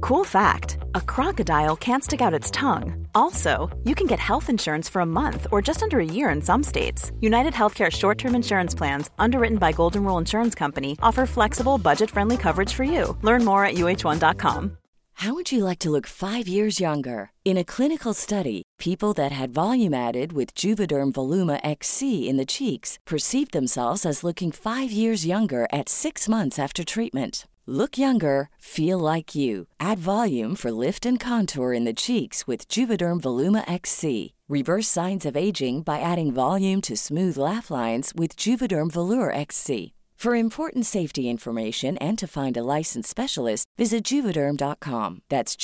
Cool fact, a crocodile can't stick out its tongue. Also, you can get health insurance for a month or just under a year in some states. United Healthcare short-term insurance plans, underwritten by Golden Rule Insurance Company, offer flexible, budget-friendly coverage for you. Learn more at uh1.com. How would you like to look 5 years younger? In a clinical study, people that had volume added with Juvederm Voluma XC in the cheeks perceived themselves as looking 5 years younger at 6 months after treatment. Look younger, feel like you. Add volume for lift and contour in the cheeks with Juvederm Voluma XC. Reverse signs of aging by adding volume to smooth laugh lines with Juvederm Volure XC. For important safety information and to find a licensed specialist, visit Juvederm.com. That's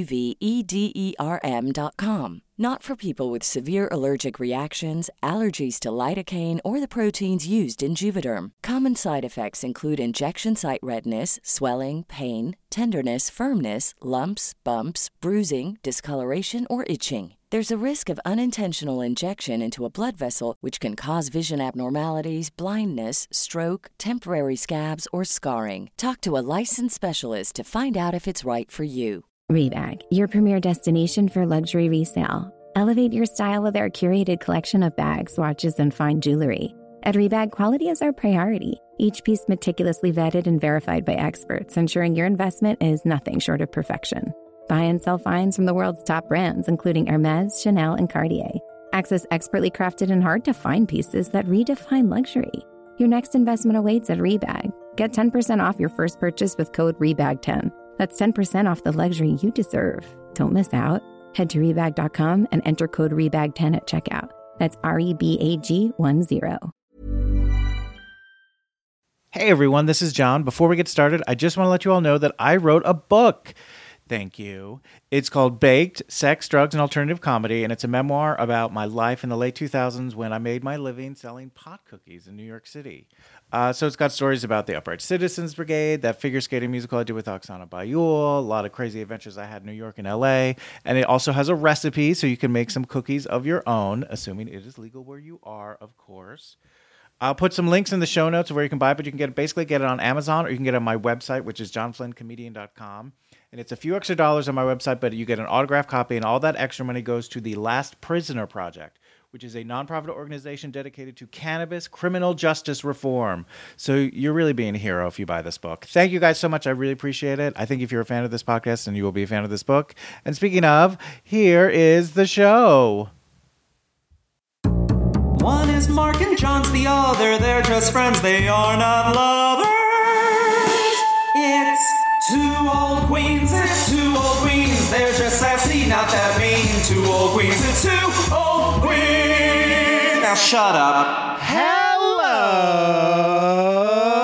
JUVEDERM.com. Not for people with severe allergic reactions, allergies to lidocaine, or the proteins used in Juvederm. Common side effects include injection site redness, swelling, pain, tenderness, firmness, lumps, bumps, bruising, discoloration, or itching. There's a risk of unintentional injection into a blood vessel, which can cause vision abnormalities, blindness, stroke, temporary scabs, or scarring. Talk to a licensed specialist to find out if it's right for you. Rebag, your premier destination for luxury resale. Elevate your style with our curated collection of bags, watches, and fine jewelry. At Rebag, quality is our priority. Each piece meticulously vetted and verified by experts, ensuring your investment is nothing short of perfection. Buy and sell finds from the world's top brands, including Hermès, Chanel, and Cartier. Access expertly crafted and hard-to-find pieces that redefine luxury. Your next investment awaits at Rebag. Get 10% off your first purchase with code REBAG10. That's 10% off the luxury you deserve. Don't miss out. Head to Rebag.com and enter code REBAG10 at checkout. That's REBAG10. Hey everyone, this is John. Before we get started, I just want to let you all know that I wrote a book. Thank you. It's called Baked, Sex, Drugs, and Alternative Comedy, and it's a memoir about my life in the late 2000s when I made my living selling pot cookies in New York City. So it's got stories about the Upright Citizens Brigade, that figure skating musical I did with Oksana Bayul, a lot of crazy adventures I had in New York and LA, and it also has a recipe so you can make some cookies of your own, assuming it is legal where you are, of course. I'll put some links in the show notes of where you can buy it, but you can basically get it on Amazon, or you can get it on my website, which is johnflynncomedian.com. And it's a few extra dollars on my website, but you get an autographed copy, and all that extra money goes to the Last Prisoner Project, which is a nonprofit organization dedicated to cannabis criminal justice reform. So you're really being a hero if you buy this book. Thank you guys so much. I really appreciate it. I think if you're a fan of this podcast, then you will be a fan of this book. And speaking of, here is the show. One is Mark and John's the other. They're just friends. They are not lovers. It's two old queens. It's two old queens. They're just sassy, not that mean. Two old queens. It's two old queens. Now shut up. Hello.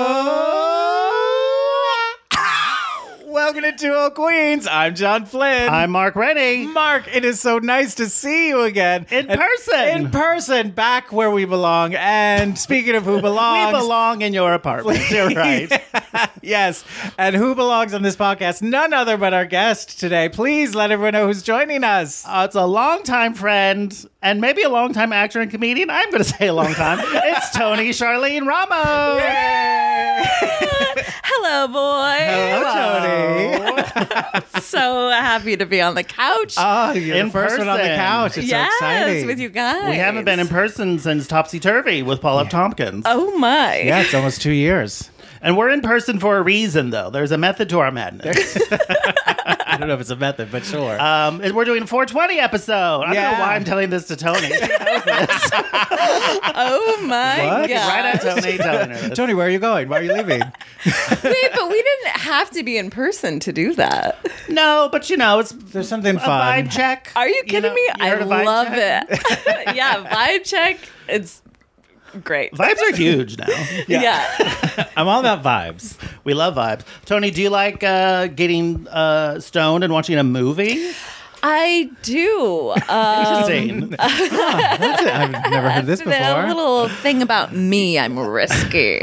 Welcome to Two Old Queens. I'm John Flynn. I'm Mark Rennie. Mark, it is so nice to see you again. In person, back where we belong. And speaking of who belongs... we belong in your apartment. You're right. Yes. And who belongs on this podcast? None other but our guest today. Please let everyone know who's joining us. It's a longtime friend and maybe a longtime actor and comedian. I'm going to say a long time. It's Tony Charlene Ramos. Yay! Hello, boy. Hello, Tony. So happy to be on the couch. Oh, you're In the first one on the person. couch. It's so exciting. With you guys. We haven't been in person since Topsy Turvy with Paul F. Tompkins. Oh, my. Yeah, it's almost 2 years. And we're in person for a reason, though. There's a method to our madness. I don't know if it's a method, but sure. And we're doing a 420 episode. I don't know why I'm telling this to Tony. She knows this. Oh, my What? God. Right at Tony telling her this. Tony, where are you going? Why are you leaving? Wait, but we didn't have to be in person to do that. No, but it's There's something a fun. vibe check. Are you kidding me? You I heard of vibe love check? it. Yeah, vibe check. It's great. Vibes are huge now. Yeah. I'm all about vibes. We love vibes. Tony, do you like getting stoned and watching a movie? I do. Interesting. That's it. I've never heard this before. A little thing about me, I'm risky.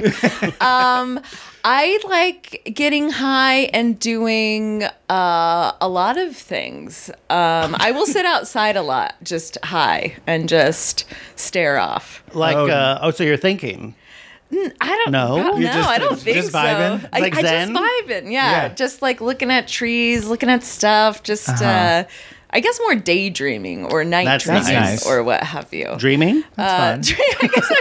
I like getting high and doing a lot of things. I will sit outside a lot, just high, and just stare off. Like, so you're thinking. I don't No? No, You I don't think just so. vibing? I, Like I just Zen? vibing. Yeah. Just like looking at trees, looking at stuff. Just I guess more daydreaming or night That's dreaming nice. or what have you. Dreaming? That's fun. I guess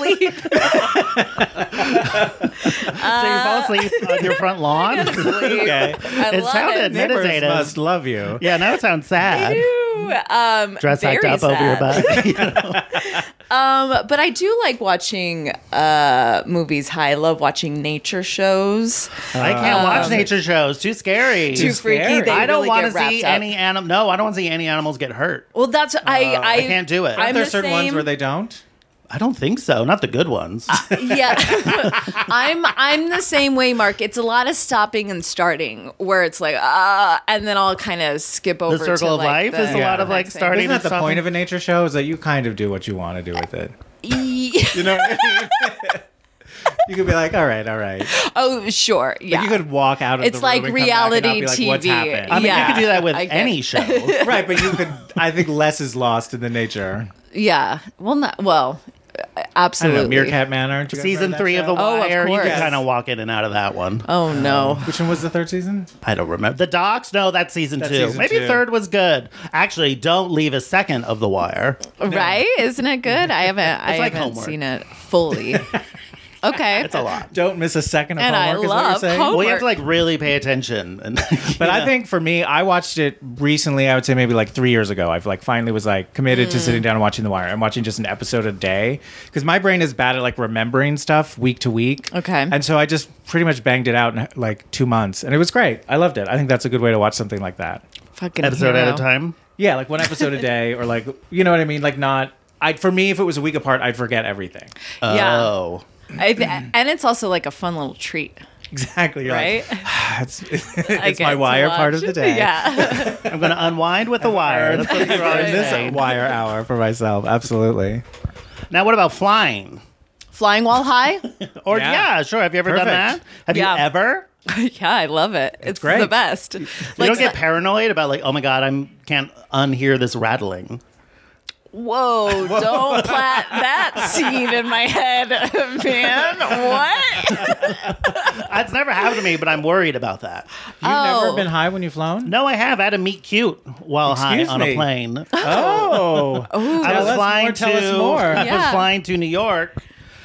I'm asleep. So you fall asleep on your front lawn? Okay. I It love sounded it. meditative. Neighbors must love you. Yeah, now it sounds sad. Dress very hacked up over your sad. butt. But I do like watching movies high. I love watching nature shows. I can't watch nature shows. Too scary. Too freaky. scary. They I don't really want to get see wrapped up. any animal. No, I don't want to see any animals get hurt. Well, that's I can't do it. I'm Are there the certain ones same- where they don't? I don't think so. Not the good ones. Yeah, I'm the same way, Mark. It's a lot of stopping and starting, where it's like and then I'll kind of skip over. The circle to, of like, life the is a lot of like next thing. starting. Isn't that and the stopping. point of a nature show? Is that you kind of do what you want to do with it? Yeah. You know what I mean? You could be like, all right. Oh, sure. Yeah. Like you could walk out of It's the room like and come back and not reality be like, TV. What's happened? I mean, Yeah, you could do that with I get any it. show. Right, but you could. I think less is lost in the nature. Yeah. Well, I don't absolutely. know, Meerkat Manor. Did you guys Season remember that 3 of show? The Oh, of Wire. You course. can kind of walk in and out of that one. Oh no. Which one was the third season? I don't remember. The Docs? No, that's season That's 2. season Maybe 2. third was good. Actually, don't leave a second of The Wire. Right? Isn't it good? I haven't like haven't homework. seen it fully. Okay. It's a lot. Don't miss a second of And I homework. Is what you're love saying? homework. Well, you have to like really pay attention. And But I think for me, I watched it recently. I would say maybe like 3 years ago. I've like finally was like committed to sitting down and watching The Wire. I'm watching just an episode a day because my brain is bad at like remembering stuff week to week. Okay. And so I just pretty much banged it out in like 2 months, and it was great. I loved it. I think that's a good way to watch something like that. Fucking episode at hero. a time. Yeah, like one episode a day, or like you know what I mean. Like not. For me, if it was a week apart, I'd forget everything. Yeah. Oh. And it's also like a fun little treat, Exactly. You're right? Like, it's I it's get my to Wire part watch. of the day. Yeah. I'm going to unwind with The Wire. That's what you're always In this saying. Wire hour for myself. Absolutely. Now, what about flying? Flying while high? Or, Yeah. yeah, sure. Have you ever done that? Perfect. Have Yeah. you ever? Yeah, I love it. It's great. the best. You don't get paranoid about like, oh my God, can't unhear this rattling. Whoa, don't plant that seed in my head, man. What? That's never happened to me, but I'm worried about that. You've never Oh. been high when you've flown? No, I have. I had to meet cute while high Excuse on me. a plane. Oh. I was Tell us flying more, to tell us more. I was Yeah. flying to New York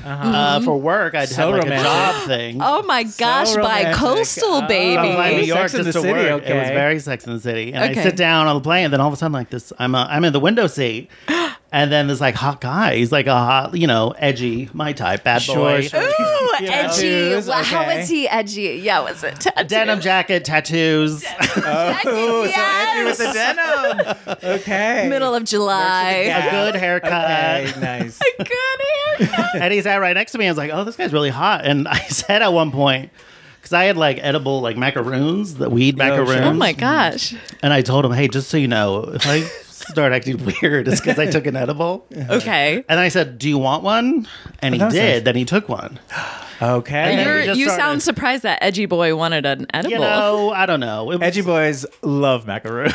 for work. I'd So have like romantic. a job thing. Oh my gosh, romantic. bi-coastal, Oh. So baby. I'm flying to New Sex York and just the to City, work. It was okay. very Sex and the City. And Okay. I sit down on the plane, and then all of a sudden, like this, I'm in the window seat, and then this like hot guy. He's like a hot, edgy, my type, bad boy. Sure. Ooh, You know, edgy. tattoos, Well, How okay. was he edgy? Yeah, was it tattoos? Denim jacket, tattoos. Oh, so edgy with the denim. Okay. Middle of July. A good haircut. Okay, nice. Good haircut. And he sat right next to me. I was like, oh, this guy's really hot. And I said at one point, because I had like edible like macaroons, the weed macaroons. sure. Oh my gosh. And I told him, hey, just so you know, if I start acting weird, it's because I took an edible. Okay. And I said, do you want one? And he That's did. nice. Then he took one. Okay. And then we just You started- sound surprised that edgy boy wanted an edible. I don't know. It was- Edgy boys love macaroons.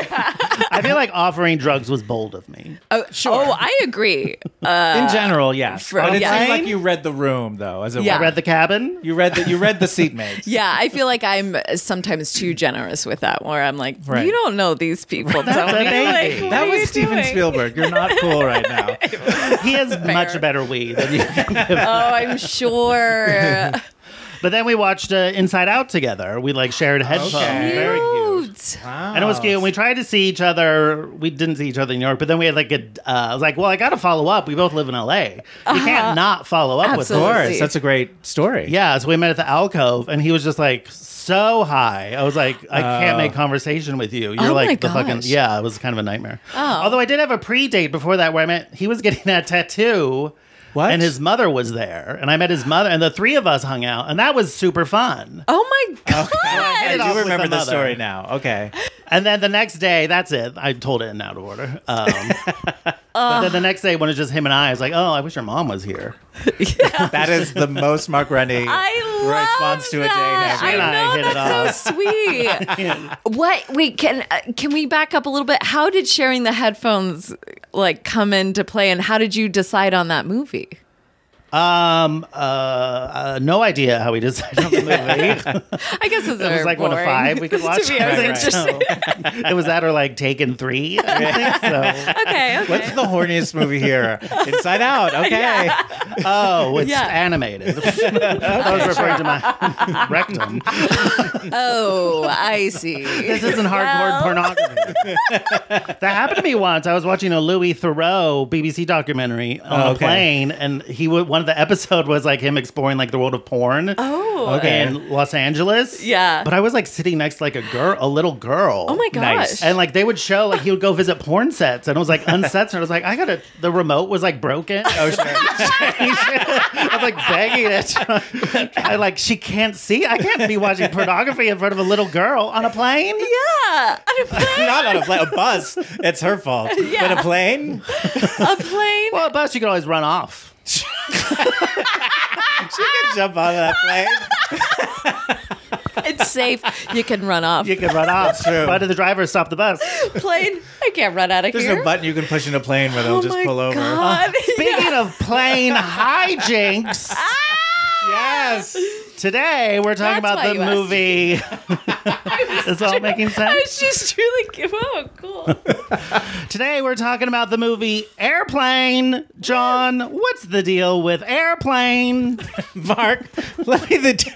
I feel like offering drugs was bold of me. Oh, I agree. In general, yes. But it yeah. seems like you read the room, though, as it Yeah. I read The Cabin. You read the seatmates. Yeah, I feel like I'm sometimes too generous with that, where I'm like, Right. you don't know these people, That's Tony. a baby. Like, what That are was you Steven doing? Spielberg. You're not cool right now. He has much better weed than you can give. Oh, I'm sure. But then we watched Inside Out together. We like shared headphones. Okay. Very cute. Cute. Wow. And it was cute. And we tried to see each other. We didn't see each other in New York, but then we had like I was like, well, I got to follow up. We both live in LA. You can't not follow up with Of Absolutely. us. course. That's a great story. Yeah. So we met at the alcove, and he was just like so high. I was like, I can't make conversation with you. You're Oh my like the fucking, gosh. yeah, it was kind of a nightmare. Oh. Although I did have a pre-date before that where I met, he was getting that tattoo. What? And his mother was there, and I met his mother, and the three of us hung out, and that was super fun. Oh my god. hit it I off do with remember the the mother. story now. Okay. And then the next day, that's it. I told it in out of order. But then the next day, when it's just him and I was like, oh, I wish your mom was here. That is the most Mark Rennie I love response to a date that. ever. And I I know, hit it that's so sweet. What? Wait, can we back up a little bit? How did sharing the headphones like come into play, and how did you decide on that movie? No idea how we decided on the movie. I guess it's It was like 1 to 5. We could watch To be honest, it. So, it was that or like Taken 3. I think so. Okay. What's the horniest movie here? Inside Out. Okay. Oh, it's Yeah. animated. I was referring to my rectum. Oh, I see. This isn't hardcore pornography. That happened to me once. I was watching a Louis Theroux BBC documentary on a okay. plane, and one of the episode was like him exploring like the world of porn. Oh, Okay. In Los Angeles. Yeah. But I was like sitting next to like a little girl. Oh my gosh. Nice. And like they would show, like he would go visit porn sets, and it was like unsets, and I was like, the remote was like broken. Oh, sure. I was like begging it. I like, she can't see. I can't be watching pornography in front of a little girl on a plane. Yeah. On a plane. Not on a plane. A bus. It's her fault. Yeah. But a plane? A plane. Well, a bus, you can always run off. She can jump out of that plane. It's safe. You can run off. You can run off. true. Why did the driver stop the bus? Plane. I can't run out of There's here. no button you can push in a plane where they'll Oh just my pull over. God. Speaking of plane hijinks, Yes. today we're talking That's about why the you asked. movie. Is all making I sense? was just really oh cool. Today we're talking about the movie Airplane. John, what's the deal with Airplane? Mark, let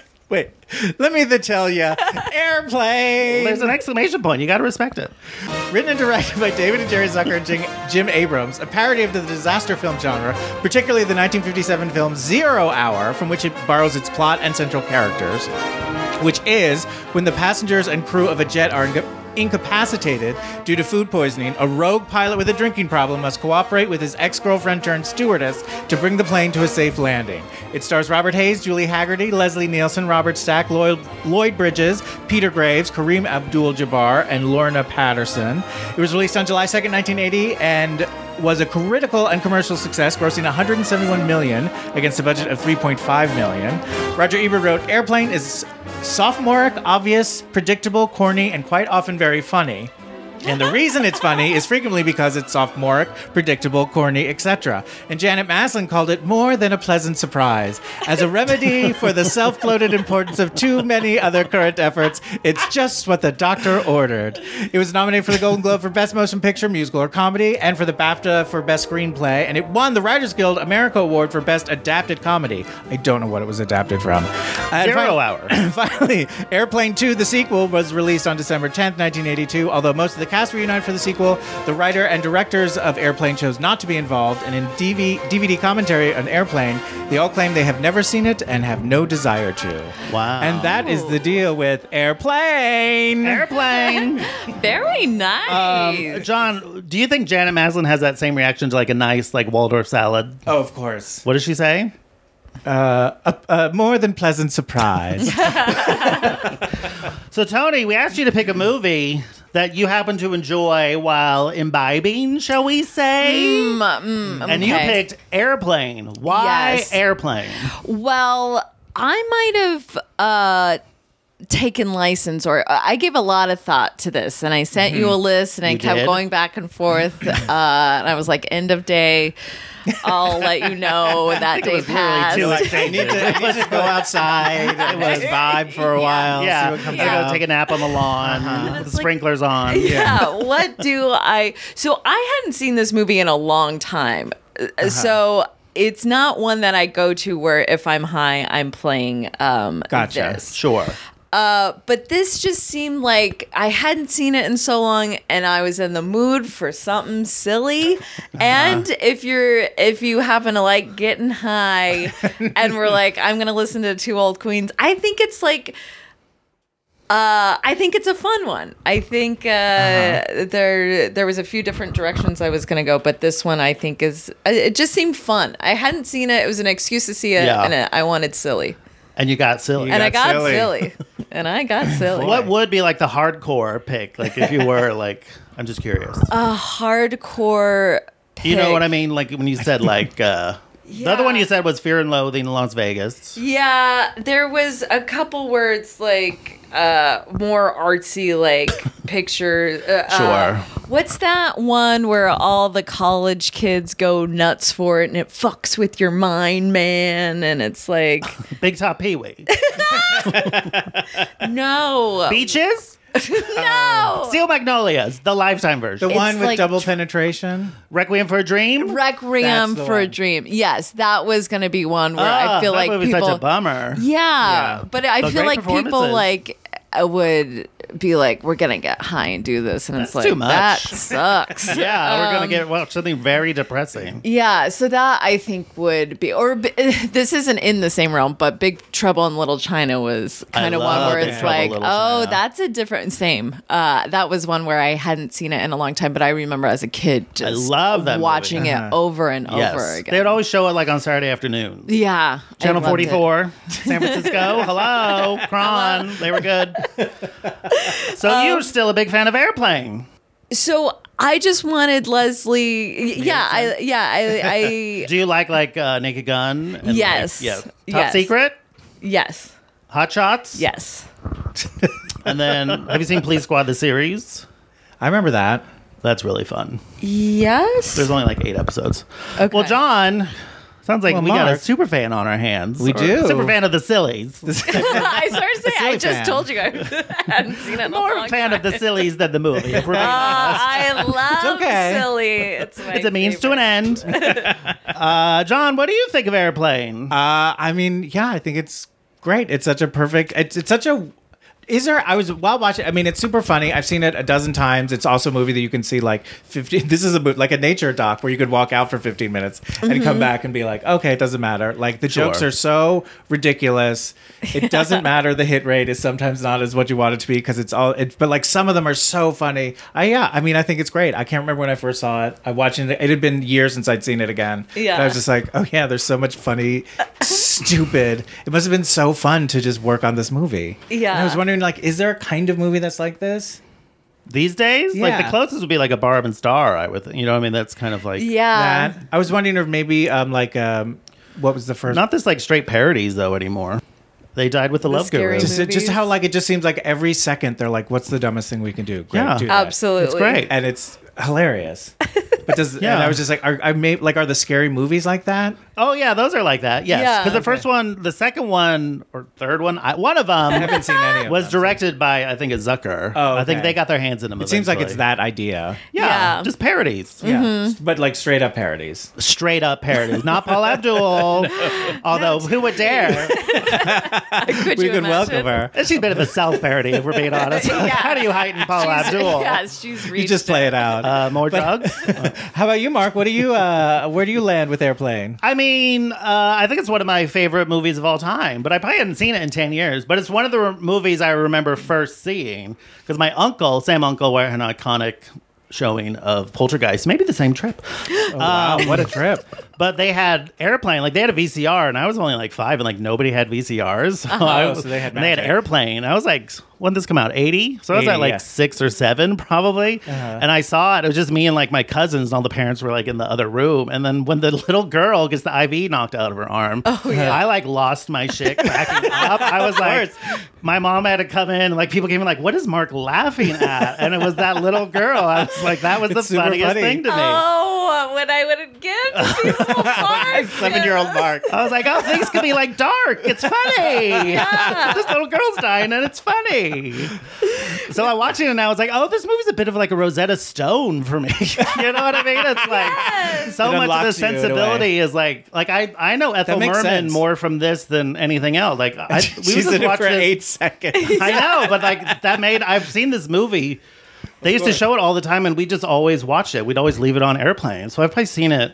me tell you. Airplane. There's an exclamation point. You got to respect it. Written and directed by David and Jerry Zucker and Jim Abrams, a parody of the disaster film genre, particularly the 1957 film 0 Hour, from which it borrows its plot and central characters, which is when the passengers and crew of a jet are incapacitated due to food poisoning, a rogue pilot with a drinking problem must cooperate with his ex-girlfriend turned stewardess to bring the plane to a safe landing. It stars Robert Hayes, Julie Haggerty, Leslie Nielsen, Robert Stack, Lloyd Bridges, Peter Graves, Kareem Abdul-Jabbar, and Lorna Patterson. It was released on July 2nd, 1980, and was a critical and commercial success, grossing $171 million against a budget of $3.5 million. Roger Ebert wrote, "Airplane is sophomoric, obvious, predictable, corny, and quite often very funny. And the reason it's funny is frequently because it's sophomoric, predictable, corny, etc. And Janet Maslin called it more than a pleasant surprise. As a remedy for the self-bloated importance of too many other current efforts, it's just what the doctor ordered." It was nominated for the Golden Globe for Best Motion Picture, Musical, or Comedy, and for the BAFTA for Best Screenplay, and it won the Writers Guild America Award for Best Adapted Comedy. I don't know what it was adapted from. 0 Hour. Finally, Airplane 2, the sequel, was released on December 10th, 1982. Although most of the cast reunited for the sequel, the writer and directors of Airplane chose not to be involved, and in DVD commentary on Airplane, they all claim they have never seen it and have no desire to. Wow. And that is the deal with Airplane. Airplane. Very nice. John, do you think Janet Maslin has that same reaction to like a nice like Waldorf salad? Oh, of course. What does she say? A more than pleasant surprise. So, Tony, we asked you to pick a movie that you happen to enjoy while imbibing, shall we say? And you okay. picked Airplane. Why Yes. Airplane? Well, I might have taken license, or I gave a lot of thought to this, and I sent you a list, and I You kept did? going back and forth, and I was like, end of day, I'll let you know when that day was literally passed. too much. I need to go outside and just vibe for a while. Yeah, See what comes I out. go take a nap on the lawn. The It's like- sprinklers on. Yeah, what do I... So I hadn't seen this movie in a long time. So it's not one that I go to where if I'm high, I'm playing Gotcha. this. Sure. But this just seemed like I hadn't seen it in so long, and I was in the mood for something silly. And if you happen to like getting high, and we're like, I'm gonna listen to Two Old Queens, I think it's like. I think it's a fun one. I think there was a few different directions I was going to go, but this one I think it just seemed fun. I hadn't seen it. It was an excuse to see it, Yeah. and I wanted silly. And you got silly. And I got silly. silly. And I got silly. What would be like the hardcore pick? Like if you were like, I'm just curious. A hardcore pick. You know what I mean? Like when you said like, The other one you said was Fear and Loathing in Las Vegas. Yeah, there was a couple words like more artsy, like picture. Sure. What's that one where all the college kids go nuts for it and it fucks with your mind, man? And it's like Big Top Pee-wee. no, Beaches? no. Steel Magnolias, the Lifetime version. The one with like double penetration. Requiem for a Dream? Requiem That's the for a one. Dream. Yes, that was going to be one where I feel that like movie's people. such a bummer. Yeah, but I But feel great like people performances. like would be like, "We're gonna get high and do this," and it's That's like too much. that sucks. Yeah, we're going to watch something very depressing. Yeah, so that I think would be, or this isn't in the same realm, but Big Trouble in Little China was kind of one love where Big it's Trouble in like, Little oh, China. that's a different same. That was one where I hadn't seen it in a long time, but I remember as a kid just love that movie. watching it over and Yes. over again. They would always show it like on Saturday afternoon. Yeah, I Channel loved it. 44, San Francisco. Hello, Kron. They were good. So you're still a big fan of Airplane. So I just wanted Leslie. Yeah, I Do you like Naked Gun? And Yes. Top Yes. Secret? yes, Hot Shots? yes. And then, have you seen Police Squad, the series? I remember that. That's really fun. Yes. There's only like 8 episodes. Okay. Well, John, sounds like Well, we got a Mark. super fan on our hands. We Or do. Super fan of the Sillies. I started saying, I silly just fan. told you I hadn't seen it in a More long fan time. of the Sillies than the movie. If we're being honest. I love okay. silly. It's my It's a means to an favorite. end. John, what do you think of Airplane? I mean, yeah, I think it's great. It's such a perfect. It's such a. Is there? I was while watching. I mean, it's super funny. I've seen it a dozen times. It's also a movie that you can see like 15. This is like a nature doc where you could walk out for 15 minutes and come back and be like, okay, it doesn't matter. Like the jokes are so ridiculous. It doesn't matter. The hit rate is sometimes not as what you want it to be because it's all. But like some of them are so funny. I mean, I think it's great. I can't remember when I first saw it. I watched it. It had been years since I'd seen it again. Yeah. But I was just like, oh yeah, there's so much funny, stupid. It must have been so fun to just work on this movie. Yeah. And I was wondering, like, is there a kind of movie that's like this? These days? Like the Yeah. closest would be like a Barb and Star, I would think. You know what I mean? That's kind of like Yeah. That I was wondering if maybe what was the first? not this like straight parodies though anymore. They died with the Love scary Guru. movie. just how like it just seems like every second they're like, what's the dumbest thing we can do? Great, Yeah. do that. Absolutely. It's great. And it's hilarious. But Yeah. and I was just like, are the scary movies like that? Oh yeah, those are like that. Yes, Yeah. because the first one, the second one or third one, one of I them haven't seen any of was them. directed by I think a Zucker. Oh, I think okay. they got their hands in them. It seems like it's eventually. that idea. Yeah, Yeah. just parodies. Yeah. But like straight up parodies. Straight up parodies. Not Paul Abdul. Although who would dare? Could We you could welcome imagine? her. She's a bit of a self parody if we're being honest. How do you heighten Paul Abdul? Yes, she's You reached just play it out. More drugs? How about you, Mark? What do you? Where do you land with Airplane? I mean, I think it's one of my favorite movies of all time, but I probably hadn't seen it in 10 years. But it's one of the movies I remember first seeing because my uncle, Sam Uncle, were an iconic showing of Poltergeist, maybe the same trip. Oh, wow, what a trip! But they had Airplane, like they had a VCR, and I was only like 5, and like nobody had VCRs. So, so they had and they had magic. Airplane. I was like, when did this come out? 80? So I was 80, at like yeah. 6 or 7 probably. And I saw it. It was just me and like my cousins, and all the parents were like in the other room. And then when the little girl gets the IV knocked out of her arm, I like lost my shit cracking up. I was like, my mom had to come in, and like people came in like, what is Mark laughing at? And it was that little girl. I was like, that was the It's super funniest funny. thing to me. Oh, when I would get to see the whole park. 7-year-old Mark. I was like, oh, things could be like dark. It's funny. This little girl's dying and it's funny. So I watched it and I was like, oh, this movie's a bit of like a Rosetta Stone for me. You know what I mean? It's like so It much of the unlocks you in a way. sensibility is like I know Ethel makes Merman sense. more from this than anything else. Like we would She's just in it watch for this. 8 seconds. I know, but like I've seen this movie. They used to show it all the time and we just always watched it. We'd always leave it on airplanes. So I've probably seen it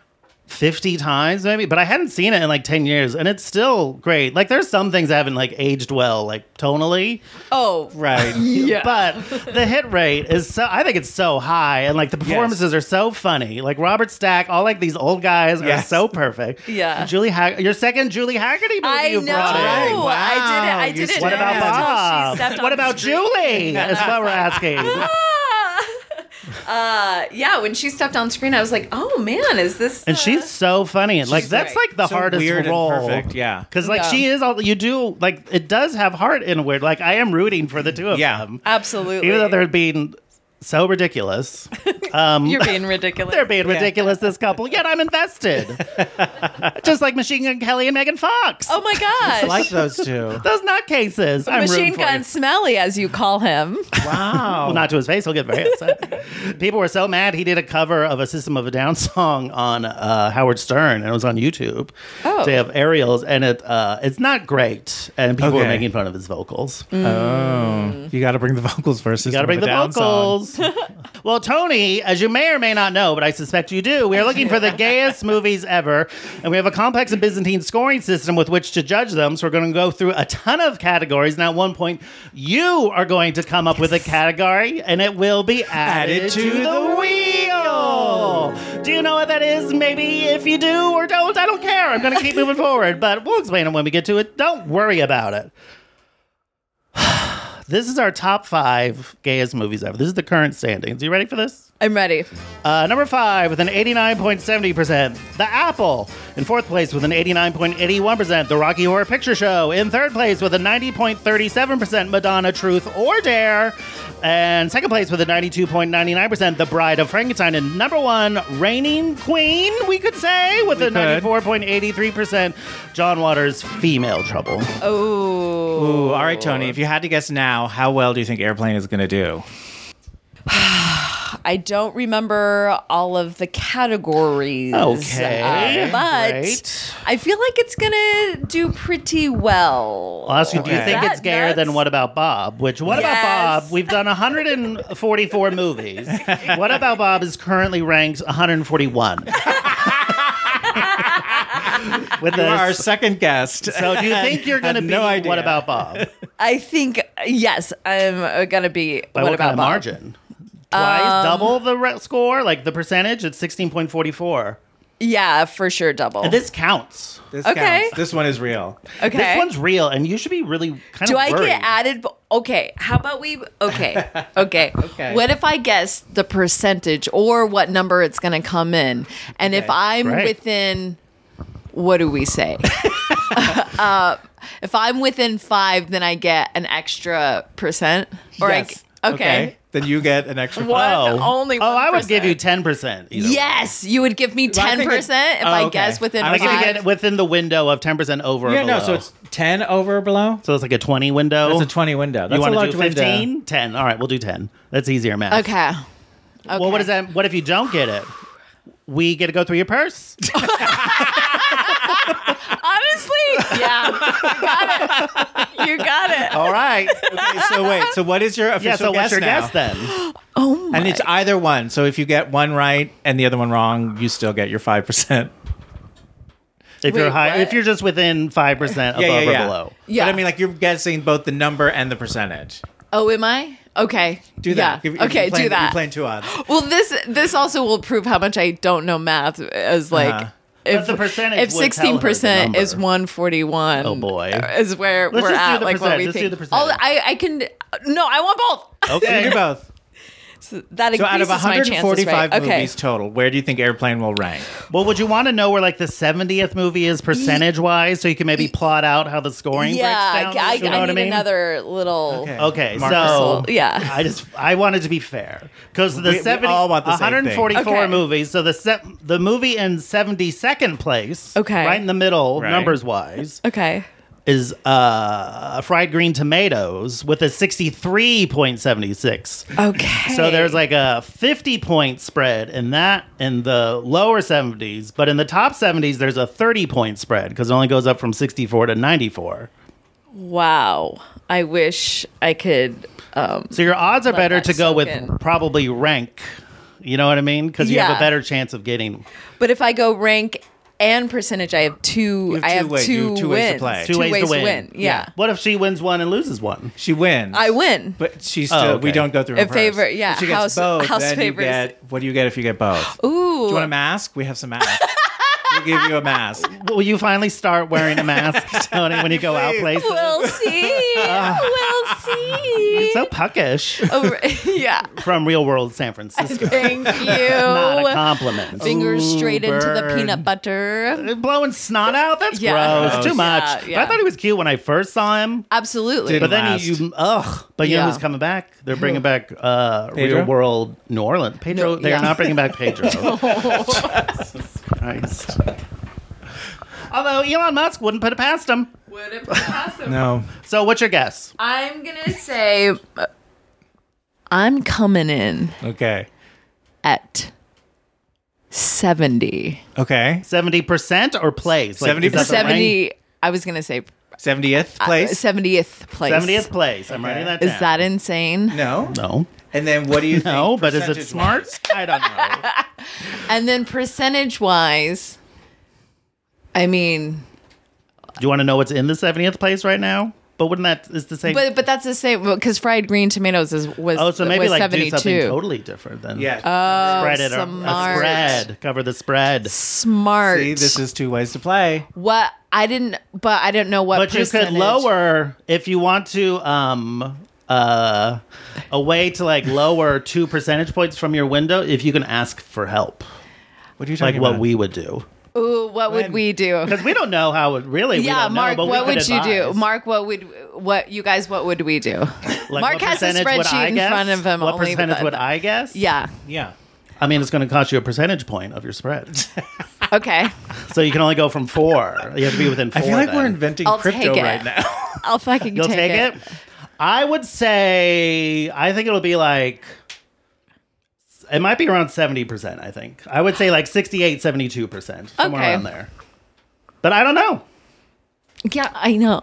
50 times maybe, but I hadn't seen it in like 10 years and it's still great. Like there's some things that haven't like aged well, like tonally, Oh, Right. yeah. but the hit rate is so, I think it's so high and like the performances are so funny. Like Robert Stack, all like these old guys are Yes. so perfect. Yeah. Your second Julie Haggerty movie I you know. brought in. Wow. I You didn't. said What about until she Bob? stepped on What the about screen. Julie? That's what we're asking. Yeah, when she stepped on screen, I was like, oh man, is this? And she's so funny. And like that's great. like the So hardest weird and role. perfect, yeah. Because like Yeah. she is all you do. Like it does have heart in a weird. Like I am rooting for the two of Yeah. them, Absolutely. even though they're being so ridiculous. You're being ridiculous. They're being ridiculous, this couple, yet I'm invested. Just like Machine Gun Kelly and Megan Fox. Oh my gosh. I like those two. Those nutcases. I'm Machine rooting for Gun you. Smelly, as you call him. Wow. Well, not to his face. He'll get very upset. People were so mad he did a cover of a System of a Down song on Howard Stern, and it was on YouTube. Oh. They have aerials, and it's not great. And people were Okay. making fun of his vocals. Oh, you got to bring the vocals first. You got to bring the vocals. Well, Tony, as you may or may not know, but I suspect you do, we are looking for the gayest movies ever, and we have a complex and Byzantine scoring system with which to judge them. So we're going to go through a ton of categories. And at one point, you are going to come up with a category, and it will be added to the wheel. Do you know what that is? Maybe if you do or don't, I don't care. I'm going to keep moving forward, but we'll explain it when we get to it. Don't worry about it. This is our top 5 gayest movies ever. This is the current standings. You ready for this? I'm ready. Number 5 with an 89.70%, The Apple. In 4th place with an 89.81%, The Rocky Horror Picture Show. In 3rd place with a 90.37%, Madonna, Truth or Dare. And 2nd place with a 92.99%, The Bride of Frankenstein. And number 1, reigning queen, we could say, with a 94.83%, John Waters' Female Trouble. Oh. Ooh, all right, Tony. If you had to guess now, how well do you think Airplane is going to do? I don't remember all of the categories. Okay, but great. I feel like it's going to do pretty well. I'll ask you, do you Okay. think Is it's that gayer nuts? than What About Bob? Which, What About Yes. Bob? We've done 144 movies. What About Bob is currently ranked 141. With You are our this. second guest. So do you think you're going to Had be no idea. What About Bob? I think, yes, I'm going to be. By what what about kind of Bob? margin? Twice, double the score? Like the percentage? It's 16.44. Yeah, for sure, double. And this counts. This Okay. counts. This one is real. okay. This one's real, and you should be really kind Do of I worried. get added? Okay, how about we? Okay, okay. What if I guess the percentage or what number it's going to come in? And if I'm great. within, what do we say? If I'm within 5, then I get an extra percent. Or Yes. okay. Then you get an extra One, Oh. only 1%. Oh, I would give you 10%. either way. Yes, you would give me Well, I 10% think if it- I okay. guess within I Like if 5. you get within the window of 10% over or Yeah, below. no, so it's 10 over or below? So it's like a 20 window. That's a 20 window. That's You want a to large do window. 15? 10. All right, we'll do 10. That's easier math. Okay. Well, what is that? What if you don't get it? We get to go through your purse. Honestly, yeah, you got it. You got it. All right. Okay, so wait. So what is your official Yeah, so guess what's your now? guess then? Oh my. And it's either one. So if you get one right and the other one wrong, you still get your 5%. If you're Wait, high, what? if you're just within 5% above or below. Yeah. But I mean, like, you're guessing both the number and the percentage. Oh, am I? Okay. Do that. Yeah. If Okay, you're playing, do that. You're playing 2 odds. Well, this also will prove how much I don't know math. As like, Uh-huh. if the percentage if would tell her the 16% is number. 141. Oh, boy. Is where Let's we're just do at. the Like what percent. we Let's do think. the percentage. I can. No, I want both. Okay. You do both. So that So out of increases my chances, 145 right? Okay. movies total, where do you think Airplane will rank? Well, would you want to know where like the 70th movie is percentage wise, so you can maybe plot out how the scoring Yeah, breaks down? I You know what I need mean? another little. Okay, Marker. so Yeah. I wanted to be fair because the We 70 all want the same thing. 144 Okay. movies. So the movie in 72nd place, Okay. right in the middle, Right. numbers wise, Okay. is Fried Green Tomatoes with a 63.76. Okay. So there's like a 50-point spread in that in the lower 70s, but in the top 70s there's a 30-point spread because it only goes up from 64 to 94. Wow. I wish I could. So your odds are Let better that to go soak with in. probably rank. You know what I mean? Because you have Yeah. a better chance of getting But if I go rank and percentage, I have two. have I two have ways- you have two ways to wins. play. two ways to win. Yeah. What if she wins one and loses one? She wins. I win. But she's still, Oh, we okay. don't go through her A favor- first. yeah, If she gets both, house then favors. you get, what do you get if you get both? Ooh. Do you want a mask? We have some masks. We'll give you a mask. Will you finally start wearing a mask, Tony, when you go out places? We'll see. We'll See? so puckish. Oh, yeah. From real world San Francisco. Thank Not you. a compliment. Fingers straight into the burn. peanut butter. Blowing snot out? That's Yeah. gross. Too much. Yeah. But I thought he was cute when I first saw him. Absolutely. But then last. But you know Yeah. who's coming back? They're bringing back Pedro? real world New Orleans. Pedro, No, they're yeah. not bringing back Pedro. Jesus Christ. Although Elon Musk wouldn't put it past him. No. So what's your guess? I'm going to say I'm coming in Okay. at 70. Okay. 70% or plays? 70%. is that the rank? 70. I was going to say 70th place? 70th place. 70th place. I'm writing that down. Is that insane? No. No. And then what do you think? No, but is it smart? percentage-wise? I don't know. And then percentage wise, I mean, Do you want to know what's in the 70th place right now? But wouldn't that is the same? but that's the same because fried green tomatoes was so maybe was like 72. do something totally different then. Yeah. Spread it. A smart. spread. Cover the spread. Smart. See, this is two ways to play. What I didn't know what. But you could percentage. lower if you want to a way to like lower 2 percentage points from your window if you can ask for help. What are you Like talking what about? we would do. Ooh, what would When? we do? Because we don't know how it really we Yeah, don't know, Mark, but we what could would you do? advise. Mark, what would we do? Like, Mark what has a percentage would I spreadsheet in guess? front of him. What only with percentage the- would I guess? Yeah. Yeah. I mean, it's going to cost you a percentage point of your spread. Okay. So you can only go from 4. You have to be within 4. I feel like then. we're inventing I'll crypto take it. right now. I'll fucking You'll take it? I would say, I think it'll be like, it might be around 70%, I think. I would say like 68, 72%. Somewhere Okay. around there. But I don't know. Yeah, I know.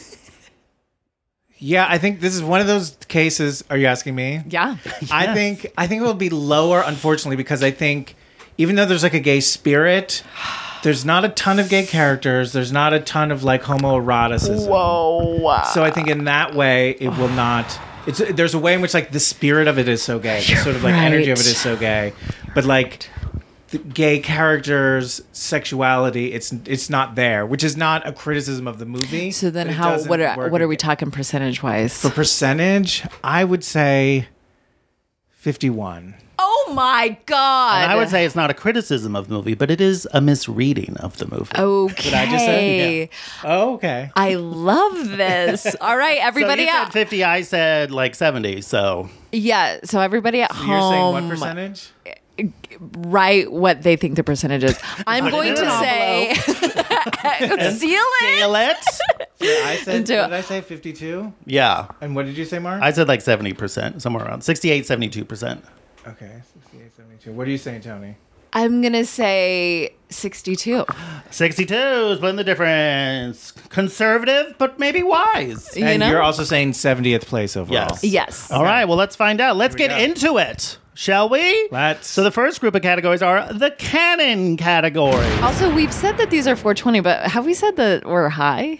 Yeah, I think this is one of those cases. Are you asking me? Yeah. I think it will be lower, unfortunately, because I think even though there's like a gay spirit, there's not a ton of gay characters. There's not a ton of like homoeroticism. Whoa. So I think in that way, it will not. There's a way in which like the spirit of it is so gay, the sort of like energy of it is so gay, but like the gay characters' sexuality, it's not there, which is not a criticism of the movie. So then but it how doesn't what work are we again. talking percentage wise? For percentage? I would say 51. Oh my god. And I would say it's not a criticism of the movie, but it is a misreading of the movie. Okay. I just say? Oh, okay. I love this. All right, everybody so you out. said 50, I said like 70, so... Yeah, so everybody at So you're saying home what percentage? write what they think the percentage is. I'm Put it going in to an say seal it. Seal it? I said, Into- what did I say, 52? Yeah. And what did you say, Mark? I said like 70%, somewhere around 68, 72%. Okay, 68, 72. What are you saying, Tony? I'm going to say 62. 62, split the difference. Conservative, but maybe wise. You And know? you're also saying 70th place overall. Yes. Yes. All right, well, let's find out. Let's Here get we go. into it, shall we? Let's. So the first group of categories are the canon categories. Also, we've said that these are 420, but have we said that we're high?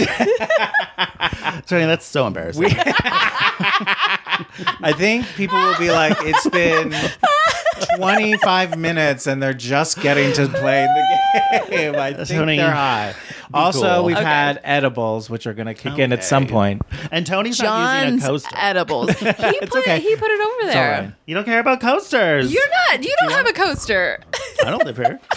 Tony, that's so embarrassing. I think people will be like, it's been 25 minutes and they're just getting to play the game. I think Tony, they're high. Also, cool. we've Okay. had edibles, which are going to kick in at some Okay. point. And Tony's not using John's a coaster. edibles. He put okay. it over It's there. all right. You don't care about coasters. You're not. You don't have a coaster. I don't live here.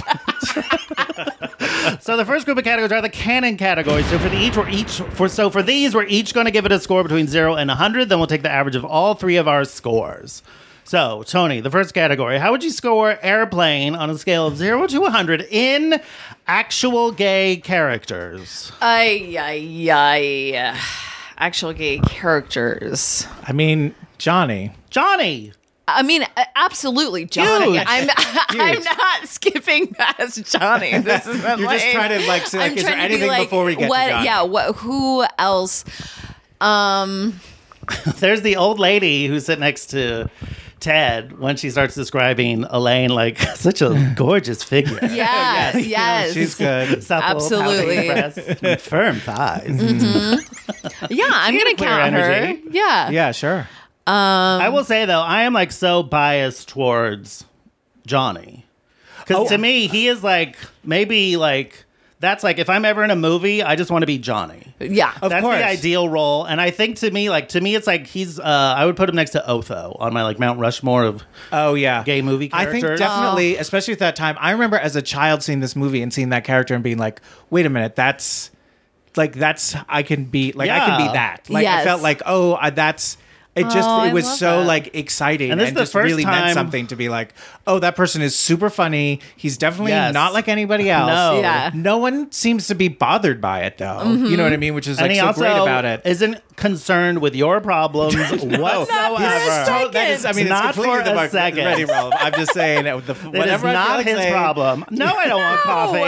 So the first group of categories are the canon categories. So for these, we're each going to give it a score between 0 and 100. Then we'll take the average of all 3 of our scores. So, Tony, the first category. How would you score Airplane on a scale of 0 to 100 in actual gay characters? Actual gay characters. I mean, Johnny. Johnny. I mean, absolutely, Johnny. Huge. I'm not skipping past Johnny. This is You're just trying to like say, like, is there anything before we get what, to Johnny? Yeah. What? Who else? There's the old lady who's sitting next to Ted when she starts describing Elaine like such a gorgeous figure. Yeah. Yes. She's good. Supple, Absolutely. pouting breasts, and firm thighs. Yeah. I'm gonna queer count energy. her. Yeah. Yeah, sure. I will say though, I am like so biased towards Johnny because to me he is like maybe like That's like, if I'm ever in a movie, I just want to be Johnny. Yeah. That's course. the ideal role. And I think to me, it's like he's, I would put him next to Otho on my like Mount Rushmore of Oh yeah, gay movie I characters. think definitely, especially at that time. I remember as a child seeing this movie and seeing that character and being like, "Wait a minute, that's I can be like I can be Yeah. that." Like I Yes. felt like, that's. It just I it was love so that. like exciting And and, this is the just first really meant time- something to be like, oh, that person is super funny. He's definitely Yes. not like anybody else. No. Yeah. No one seems to be bothered by it though. You know what I mean? Which is and like he so also great about it. isn't concerned with your problems whatsoever. So that is, I mean, Not it's completely for the a Mark second. Ready role. I'm just saying it. It is Whatever I feel not like his saying- problem. No, I don't want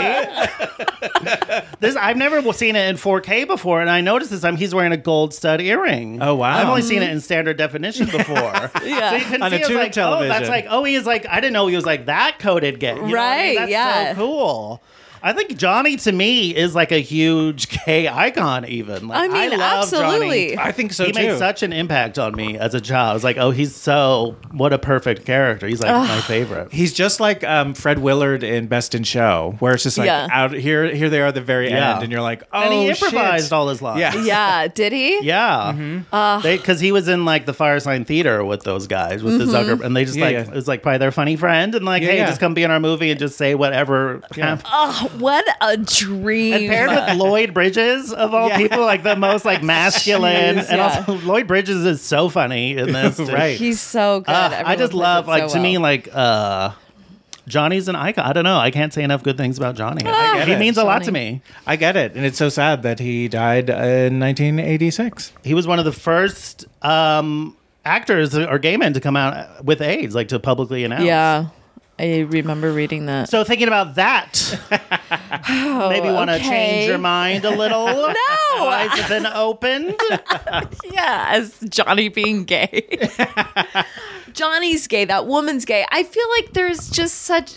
coffee. I've never seen it in 4K before, and I noticed this time he's wearing a gold stud earring. Oh, wow. I've only seen it in standard definition before. Yeah. So you can On see a it's tube like, television. oh, that's like, oh, he is like, I didn't know he was like that coded gay. You know what I mean? Right, That's yeah. so cool. I think Johnny to me is like a huge gay icon. Even like, I mean, love absolutely. Johnny. I think so He too. made such an impact on me as a child. I was like, oh, what a perfect character. He's like my favorite. He's just like Fred Willard in Best in Show, where it's just like Yeah. out here they are at the very Yeah. end, and you're like, oh, And he improvised shit. all his lines. Yeah. Yeah. Did he? Yeah, because he was in like the Firesign Theater with those guys with the Zucker, and they just Yeah, like yeah. it was like probably their funny friend, and like, Yeah, hey, yeah. just come be in our movie and just say whatever. Yeah. Oh, what a dream. And paired with Lloyd Bridges of all people, like the most like masculine, Jeez, and yeah. also Lloyd Bridges is so funny in this. Right. He's so good. I Everyone just plays love it like so to me well. like Johnny's an icon. I don't know. I can't say enough good things about Johnny. get He it. means a lot to Johnny. me. I get it, and it's so sad that he died in 1986. He was one of the first actors or gay men to come out with AIDS, like to publicly announce. Yeah. I remember reading that. So thinking about that, maybe want to okay. change your mind a little. No. Eyes have been opened. Yeah, as Johnny being gay. Johnny's gay, that woman's gay. I feel like there's just such.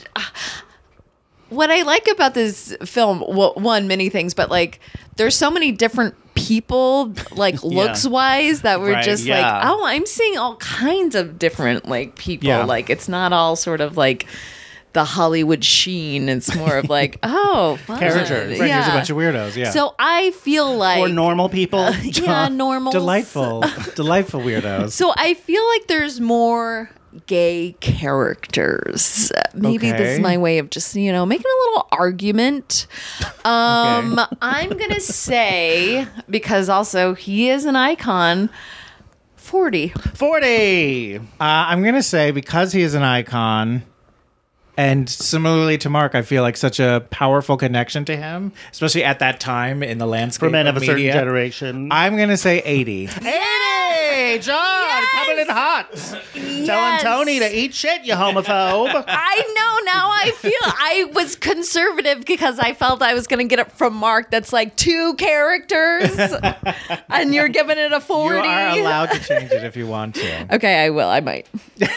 What I like about this film, well, one, many things, but like there's so many different people, like looks wise, that we're Right, just yeah. like, oh, I'm seeing all kinds of different like people. Yeah. Like it's not all sort of like the Hollywood sheen. It's more of like, oh, fun. Characters. Right, Yeah. there's a bunch of weirdos. Yeah, So I feel like Or normal people. yeah, normal, delightful weirdos. So I feel like there's more gay characters. Maybe this Okay. is my way of just, making a little argument. I'm going to say, because also he is an icon, 40. 40. I'm gonna say because he is an icon, and similarly to Mark, I feel like such a powerful connection to him, especially at that time in the landscape For men of a certain media. generation. I'm gonna say 80. Hey, John, coming in hot. Telling Tony to eat shit, you homophobe. I know, now I feel I was conservative because I felt I was going to get it from Mark. That's like 2 characters, and you're giving it a 40. You are allowed to change it if you want to. Okay, I will. I might.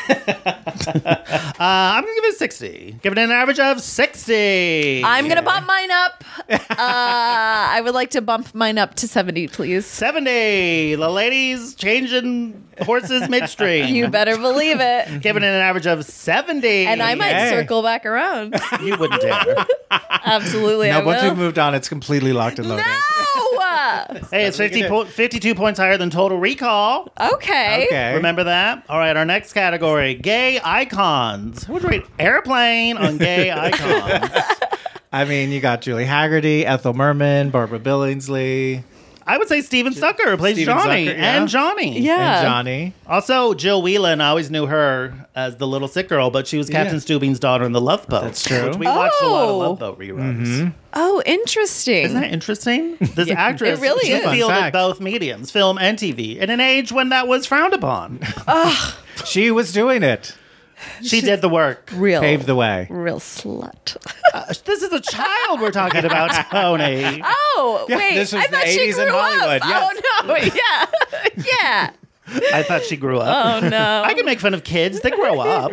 I'm going to give it 60. Give it an average of 60. I'm going to bump mine up. I would like to bump mine up to 70, please. 70. The ladies changing horses midstream. You better believe it. Giving it an average of 70. And I might Hey. circle back around. You wouldn't dare. Absolutely, I No, once will. we've moved on, it's completely locked and loaded. No! Hey, it's 52 points higher than Total Recall. Okay. Okay. Remember that? All right, our next category, gay icons. Who would rate Airplane on gay icons? I mean, you got Julie Haggerty, Ethel Merman, Barbara Billingsley, I would say Steven Zucker, who plays Steven Johnny. Zucker, yeah. And Johnny. Yeah. and Johnny. Also, Jill Whelan, I always knew her as the little sick girl, but she was Captain Yeah. Stubing's daughter in The Love Boat. That's true. Which we watched a lot of Oh. Love Boat reruns. Oh, interesting. Isn't that interesting? This actress, it really she is. Fun fielded fact. both mediums, film and TV, in an age when that was frowned upon. She was doing it. She did the work. real Paved the way. real slut. This is a child we're talking about, Tony. Oh, Yeah, wait. this was I the thought she 80s in grew Hollywood, up. yes. Oh, no. Yeah. Yeah. I thought she grew up. Oh, no. I can make fun of kids. They grow up.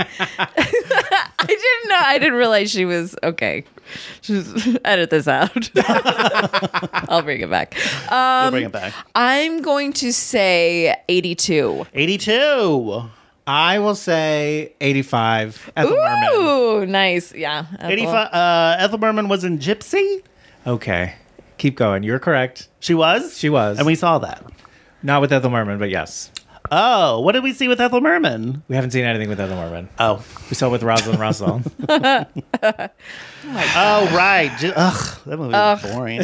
I didn't know. I didn't realize she was okay. Just edit this out. I'll bring it back. We'll bring it back. I'm going to say 82. 82. I will say 85. Ethel Merman. Ooh, nice. Yeah. 85. Ethel Merman was in Gypsy. Okay. Keep going. You're correct. She was? She was. And we saw that. Not with Ethel Merman, but yes. Oh, what did we see with Ethel Merman? We haven't seen anything with Ethel Merman. Oh. We saw it with Rosalind Russell. Oh, right. Ugh, that movie was boring.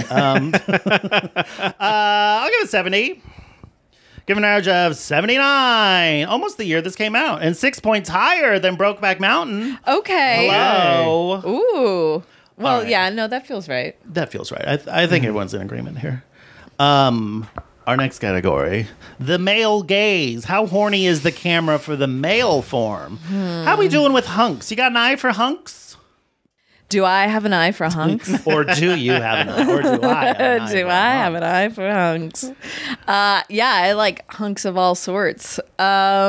I'll give it 70. Give an average of 79. Almost the year this came out. And 6 points higher than Brokeback Mountain. Okay. Hello. Ooh. Well, right. yeah, no, that feels right. That feels right. I think everyone's in agreement here. Our next category, the male gaze. How horny is the camera for the male form? How we doing with hunks? You got an eye for hunks? Do I have an eye for hunks? Or do you have an eye? Or do I have an eye Do for I hunks? have an eye for hunks? Yeah, I like hunks of all sorts. We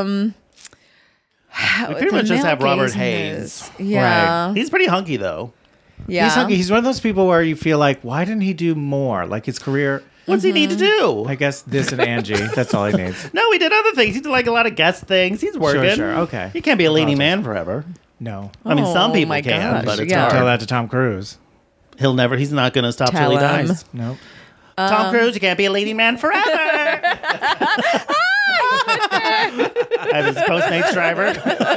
pretty much just have Robert Hayes. Yeah. He's pretty hunky, though. Yeah. He's hunky. He's one of those people where you feel like, why didn't he do more? Like his career. What's he need to do? I guess this and Angie. That's all he needs. No, he did other things. He did like a lot of guest things. He's working. Sure. Okay. He can't be a leading man forever. No. I mean, some Oh, people my can, gosh, but it's yeah. hard. Tell that to Tom Cruise. He's not going to stop till Tell he him. dies. Nope. Tom Cruise, you can't be a leading man forever. I was Postmates driver.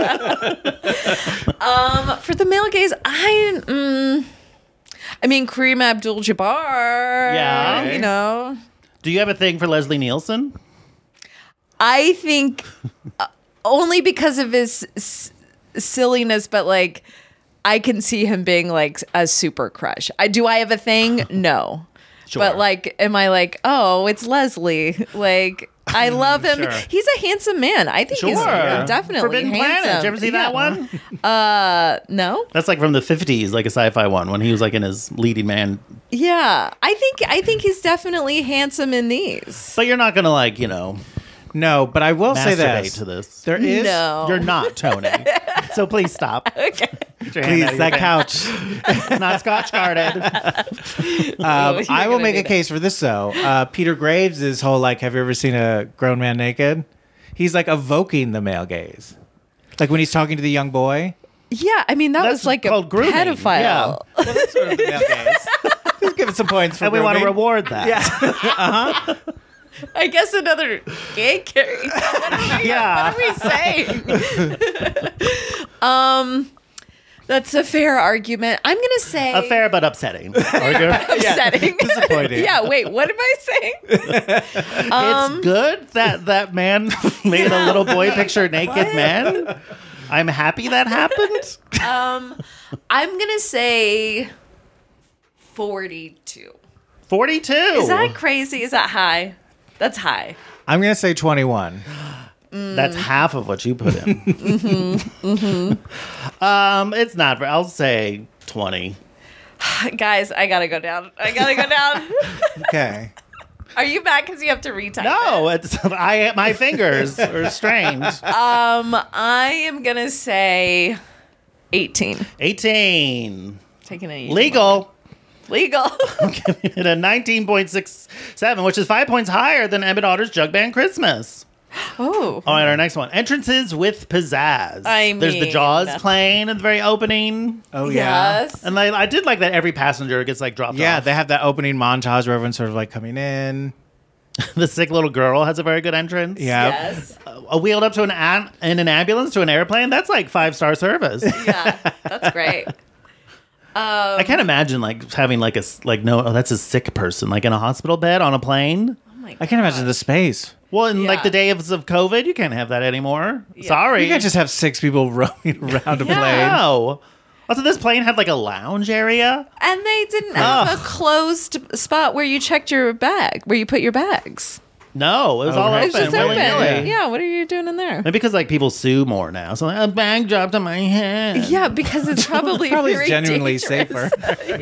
For the male gaze, I mean, Kareem Abdul-Jabbar. Yeah. You know. Do you have a thing for Leslie Nielsen? I think only because of his silliness, but like I can see him being like a super crush. Do I have a thing? No. Sure. But like, am I like, oh, it's Leslie? Like, I love him. Sure. He's a handsome man. I think he's definitely Forbidden handsome. Planet. Did you ever see that one? No. That's like from the 50s, like a sci-fi one, when he was like in his leading man. Yeah, I think he's definitely handsome in these. But you're not going to like, you know, No, but I will say masturbate this. to this. There is. No. You're not, Tony. So please stop. Okay. Get your hand out Please, of that your couch. pants. Not Scotch guarded. I will make a case for this, though. Peter Graves' whole, like, have you ever seen a grown man naked? He's, like, evoking the male gaze. Like, when he's talking to the young boy. Yeah, I mean, that That's was like a called grooming. pedophile. Yeah. Well, that's sort of the male gaze. Let's give it some points for And we want to grooming. reward that. Yeah. I guess another gay character. Yeah. What are we saying? That's a fair argument. I'm gonna say A fair but upsetting argument. upsetting. disappointing. Yeah. Wait. What am I saying? It's good that man made a little boy picture naked man. I'm happy that happened. I'm gonna say 42. 42. Is that crazy? Is that high? That's high. I'm going to say 21. That's half of what you put in. It's not. I'll say 20. Guys, I gotta go down. Okay. Are you back because you have to retype? No, it's my fingers are strange. I am gonna say 18. 18. Taking a Legal. Legal. Giving it a 19.67, which is 5 points higher than Emmett Otter's Jug Band Christmas. Oh. All right, our next one. Entrances with pizzazz. There's the mean- Jaws playing at the very opening. Oh, yeah. Yes. And I did like that every passenger gets like dropped Yeah, off. they have that opening montage where everyone's sort of like coming in. The sick little girl has a very good entrance. Yeah. Yes. Wheeled up to in an ambulance to an airplane. That's like 5-star service. Yeah. That's great. I can't imagine like having like that's a sick person like in a hospital bed on a plane. Oh my I can't imagine the space. Well, in like Yeah. the days of COVID, you can't have that anymore. Sorry. You can't just have 6 people roaming around a plane. No. Also, this plane had like a lounge area. And they didn't have a closed spot where you checked your bag, where you put your bags. No, it was all right. open. It's just open. willy-nilly. Yeah. What are you doing in there? Maybe because like people sue more now. So like, a bag dropped on my head. Yeah, because it's probably very genuinely dangerous. safer.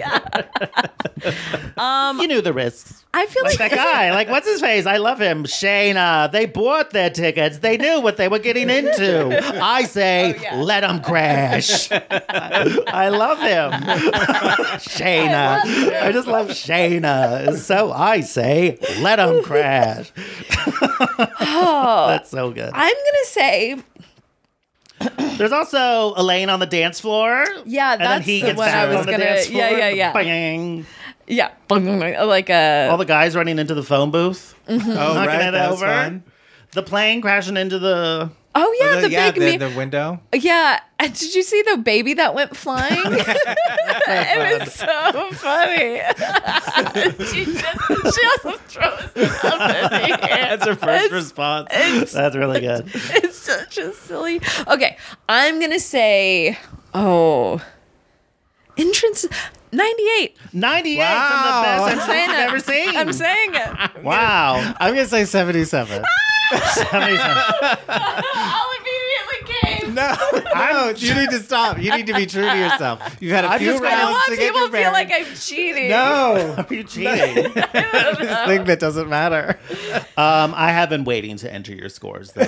You knew the risks. I feel Like like that guy, like what's his face? I love him. Shayna. They bought their tickets. They knew what they were getting into. I say, let them crash. I love him. Shayna. I just love Shayna. So I say, let them crash. That's so good. I'm gonna say, There's also Elaine on the dance floor. yeah, And then that's he the gets one I back was on the gonna. dance floor. Yeah. Bang. Yeah, like a. All the guys running into the phone booth. Oh, Knocking right. it That's over. fun. The plane crashing into the... Oh yeah, the window. Yeah, did you see the baby that went flying? It was so funny. she just throws it up in the air. That's her first response. That's really good. It's such a silly. Okay, I'm gonna say, entrance 98. 98 Wow. from the best I'm saying I've it. ever seen. I'm saying it. Wow. I'm gonna say 77. I'll immediately came. No, you need to stop. You need to be true to yourself. You've had a few just I don't rounds want to get people your to feel like bearings. I'm cheating. No, Are you cheating? this thing that doesn't matter. I have been waiting to enter your scores, though.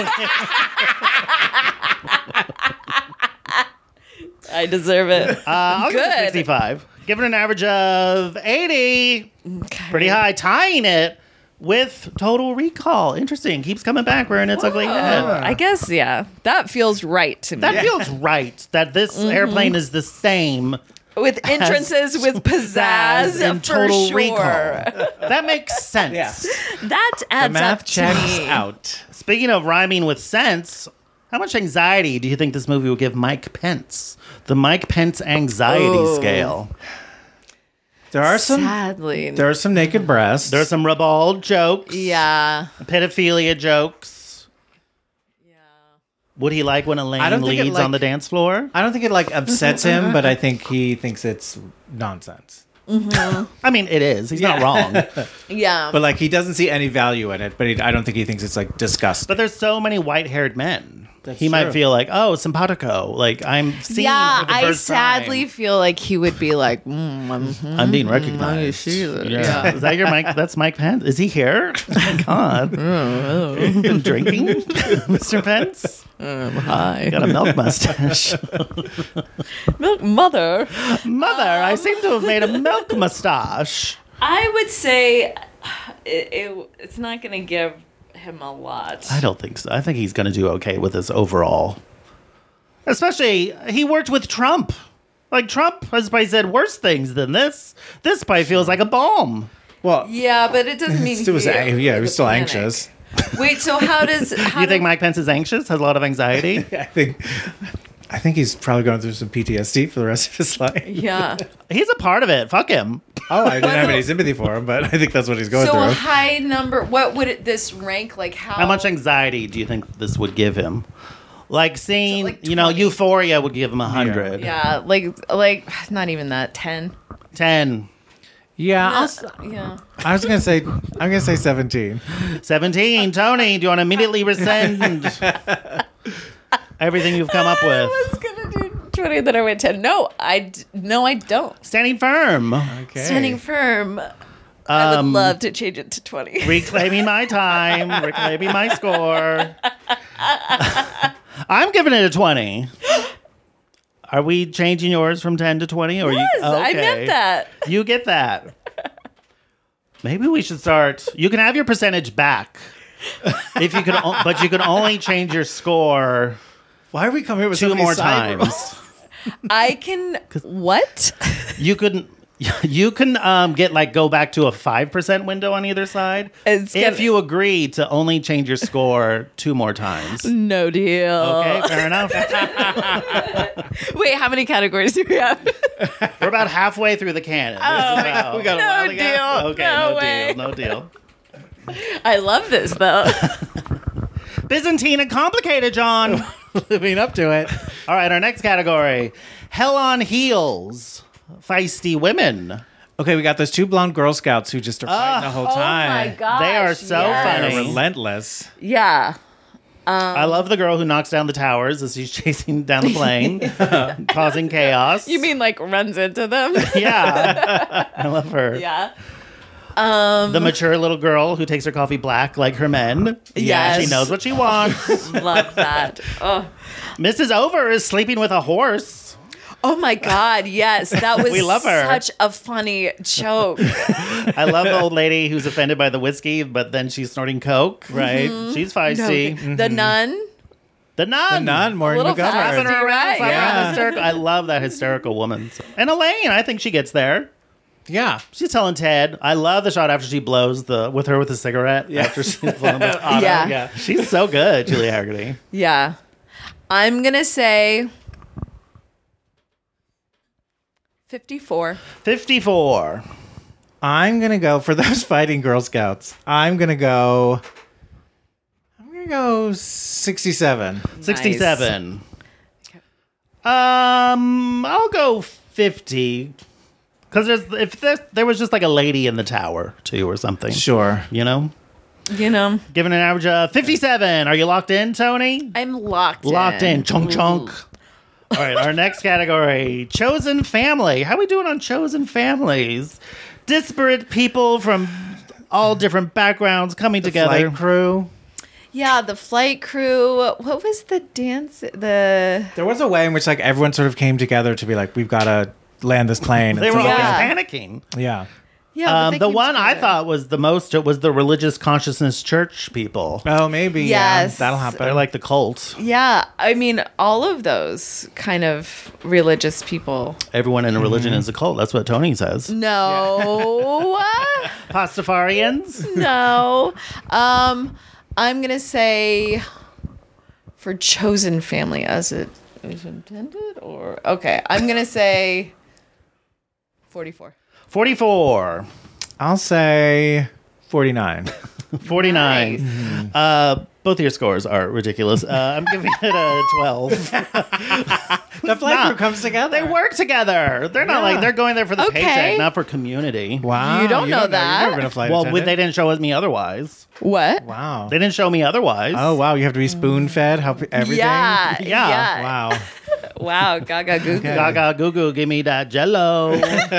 I deserve it. I'll give it Good. 65. Give it an average of 80. Okay. Pretty high. Tying it with Total Recall. Interesting. Keeps coming back rearing its ugly head. I guess, yeah. That feels right to me. That feels right. That this airplane is the same with entrances with pizzazz in for Total sure. Recall. That makes sense. Yeah. That The adds math up to checks me. out. Speaking of rhyming with sense, how much anxiety do you think this movie will give Mike Pence? The Mike Pence anxiety scale. There are some. Sadly. There are some naked breasts. There's some ribald jokes. Yeah. Pedophilia jokes. Yeah. Would he like when I Elaine don't think it, leads like- on the dance floor? I don't think it like upsets him, but I think he thinks it's nonsense. I mean, it is. He's not wrong. Yeah. But like he doesn't see any value in it. But I don't think he thinks it's like disgusting. But there's so many white-haired men. That's He might true. feel like, oh, simpatico. Like, I'm seeing yeah, for the I first sadly time. feel like he would be like, I'm being recognized. see that. Yeah. Is that your Mike? That's Mike Pence. Is he here? Oh my God. Been drinking, Mr. Pence? Hi. Got a milk mustache. Milk mother. Mother, I seem to have made a milk mustache. I would say it's not going to give him a lot. I don't think so. I think he's going to do okay with this overall. Especially, he worked with Trump. Like, Trump has probably said worse things than this. This probably feels like a bomb. well, Yeah, but it doesn't mean he was still anxious. Wait, so how does... You think Mike Pence is anxious? Has a lot of anxiety? I think he's probably going through some PTSD for the rest of his life. Yeah. He's a part of it. Fuck him. Oh, I didn't have any sympathy for him, but I think that's what he's going So a through. high number, what would this rank? Like How much anxiety do you think this would give him? Like seeing, So, like, 20. Euphoria would give him 100. Yeah, like not even that, 10. 10. Yeah, Yeah. I'm gonna say 17. 17. Tony, do you want to immediately rescind everything you've come up with? I was going to do 20, then I went 10. No, I don't. Standing firm. Okay. Standing firm. I would love to change it to 20. Reclaiming my time. Reclaiming my score. I'm giving it a 20. Are we changing yours from 10 to 20? Or Yes, I okay. meant that. You get that. Maybe we should start. You can have your percentage back. If you could, but you can only change your score Why are we coming here with so 2 many more side rules? times. I can. What? You can get go back to a 5% window on either side It's if gonna- you agree to only change your score 2 more times. No deal. Okay, fair enough. Wait, how many categories do we have? We're about halfway through the canon. we got a no while to go. deal. Okay, no no way. deal, no deal. I love this though. Byzantine and complicated, John. Living up to it. All right, our next category: Hell on Heels, feisty women. Okay, we got those 2 blonde Girl Scouts who just are fighting the whole time. Oh my gosh. They are so They're funny. relentless. Yeah. I love the girl who knocks down the towers as she's chasing down the plane, causing chaos. You mean like runs into them? Yeah, I love her. Yeah. The mature little girl who takes her coffee black like her men. Yes. She knows what she wants. Love that. Oh. Mrs. Over is sleeping with a horse. Oh my God, yes. That was We love her. such a funny joke. I love the old lady who's offended by the whiskey, but then she's snorting coke. Right? She's feisty. The nun. The nun. The nun, Maureen little McGovern. Slapping her around, Right, slapping yeah. around hysterical. I love that hysterical woman. And Elaine, I think she gets there. Yeah. She's telling Ted. I love the shot after she blows with a cigarette after she's blown the auto. Yeah. She's so good, Julia Haggerty. Yeah. I'm going to say 54. 54. I'm going to go for those fighting Girl Scouts. I'm going to go 67. 67. I'll go 50. Because there was just like a lady in the tower, too, or something. Sure. You know? Giving an average of 57. Are you locked in, Tony? I'm locked Locked in. Chunk, chunk. All right, our next category, chosen family. How are we doing on chosen families? Disparate people from all different backgrounds coming together. Flight crew. Yeah, the flight crew. What was the dance? There was a way in which like everyone sort of came together to be like, we've got to land this plane. They were all Yeah. panicking. Yeah. Yeah, but they the came one I together. thought was the most was the religious consciousness church people. Oh, maybe. Yes. Yeah, that'll happen. They're like the cult. Yeah, I mean, all of those kind of religious people. Everyone in a religion is a cult. That's what Tony says. No. Pastafarians. No. I'm going to say for chosen family as it is intended or okay, I'm going to say 44. 44. I'll say 49. 49. Both of your scores are ridiculous. I'm giving it a 12. The flight crew comes together. They work together. They're not like they're going there for the Okay. paycheck, not for community. Wow. You don't know that. You've never been a flight Well, attendant. they didn't show me otherwise. What? Wow. They didn't show me otherwise. Oh, wow. You have to be spoon fed, help everything? Yeah. Yeah. Wow. Wow. Gaga goo goo. Gaga goo goo, give me that jello.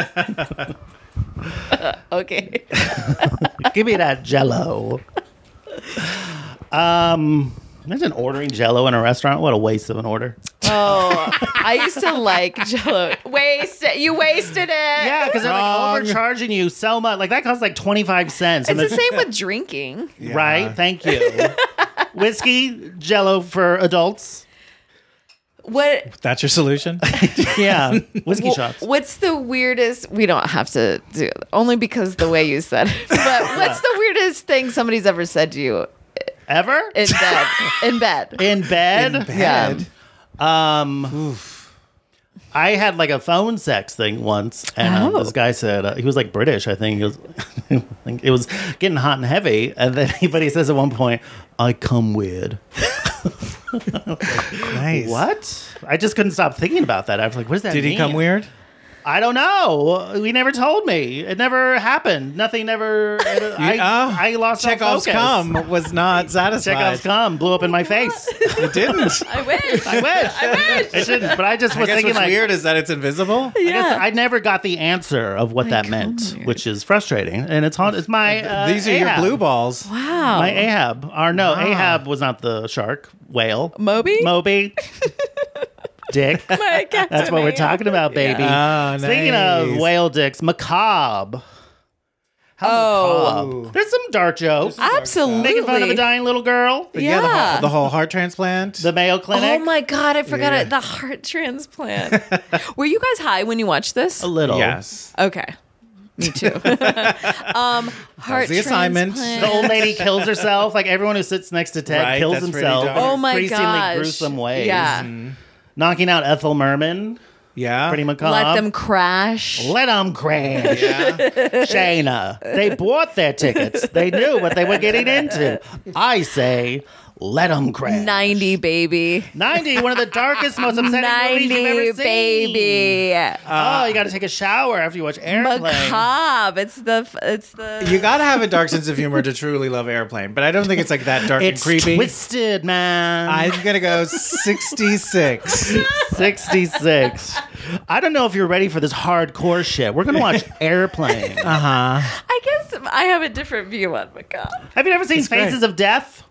Okay. Give me that jello. Imagine ordering jello in a restaurant. What a waste of an order. Oh, I used to like Jello. You wasted it. Yeah, because they're like overcharging you so much. Like that costs like 25 cents. It's And the same with drinking. Right? Thank you. Whiskey, jello for adults. What? That's your solution? Yeah. Whiskey shots. What's the weirdest? We don't have to do it, only because the way you said it. But what's the weirdest thing somebody's ever said to you Ever? in bed? In bed. In bed? Yeah. I had like a phone sex thing once, and this guy said he was like British. I think he was. I think it was getting hot and heavy, and then he says at one point, "I come weird." Nice. What? I just couldn't stop thinking about that. I was like, "What does that Did mean?" he come weird? I don't know. He never told me. It never happened. Nothing never. I lost Chekhov's focus. cum was not satisfied. Chekhov's cum blew up in my face. It didn't. I wish. I wish. It didn't. But I just I was guess thinking what's like. weird is that it's invisible. I guess I never got the answer of what that meant, which is frustrating. And it's my These are your Ahab. blue balls. Wow. My Ahab. Or no, Ahab was not the shark. Whale. Moby? Dick. That's what we're talking about, baby. Oh, Speaking of nice. whale dicks, macabre. How macabre. There's some dark jokes. Absolutely. Making fun of a dying little girl. Yeah. The whole heart transplant. The Mayo Clinic. Oh my God, I forgot it. The heart transplant. Were you guys high when you watched this? A little. Yes. Okay. Me too. Heart the assignment. transplant. The old lady kills herself. Like everyone who sits next to Ted Right, kills that's pretty himself. dark. Oh my increasingly gosh. gruesome ways. Yeah. Knocking out Ethel Merman. Yeah. Pretty macabre. Let them crash. Let them crash. Shayna. They bought their tickets. They knew what they were getting into. I say, let them crash. 90, baby. 90, one of the darkest, most upsetting movies you've ever 90, seen. baby. Oh, you got to take a shower after you watch Airplane. Macabre. It's the. You gotta have a dark sense of humor to truly love Airplane, but I don't think it's like that dark It's and creepy. twisted, man. I'm gonna go 66. 66. I don't know if you're ready for this hardcore shit. We're going to watch Airplane. I guess I have a different view on macabre. Have you ever seen great. Faces of Death?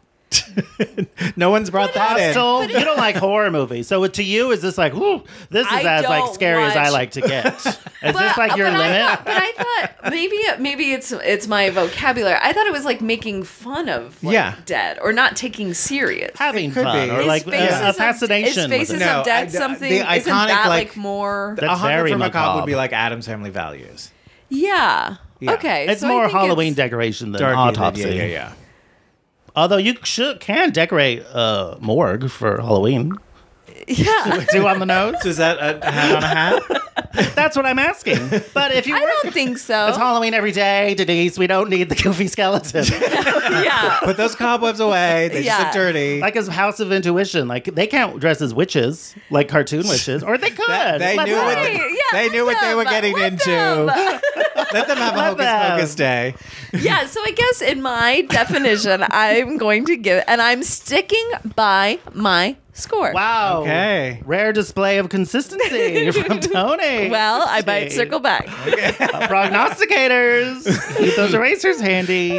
No one's brought that in. Hostel? You don't like horror movies. So to you, is this like, ooh, this is I as like don't scary as I watch- like to get? Is this like your limit? I thought maybe it's my vocabulary. I thought it was like making fun of dead or not taking serious. Having It could fun be. or Is like Faces a of- fascination Is with Faces it. of Death the something? iconic, Isn't that like- like more? That's A Hunger very for Macabre would macabre. be like Adam's Family Values. Yeah. Yeah. Okay. It's so I more think Halloween decoration than Darky, autopsy. yeah. Although you can decorate a morgue for Halloween. Yeah. 2 on the nose. So is that a hat on a hat? That's what I'm asking. But if you I work, don't think so. it's Halloween every day, Denise. We don't need the goofy skeleton. Yeah. Put those cobwebs away. They just Yeah. look dirty. Like as House of Intuition. Like they can't dress as witches, like cartoon witches, or they could. They Let knew them. what they knew what they were getting into. Let them have a Let hocus them. pocus day. Yeah, so I guess in my definition, I'm going to give, and I'm sticking by my score. Wow. Okay. Rare display of consistency from Tony. Well, I might circle back. Prognosticators. Keep those erasers handy.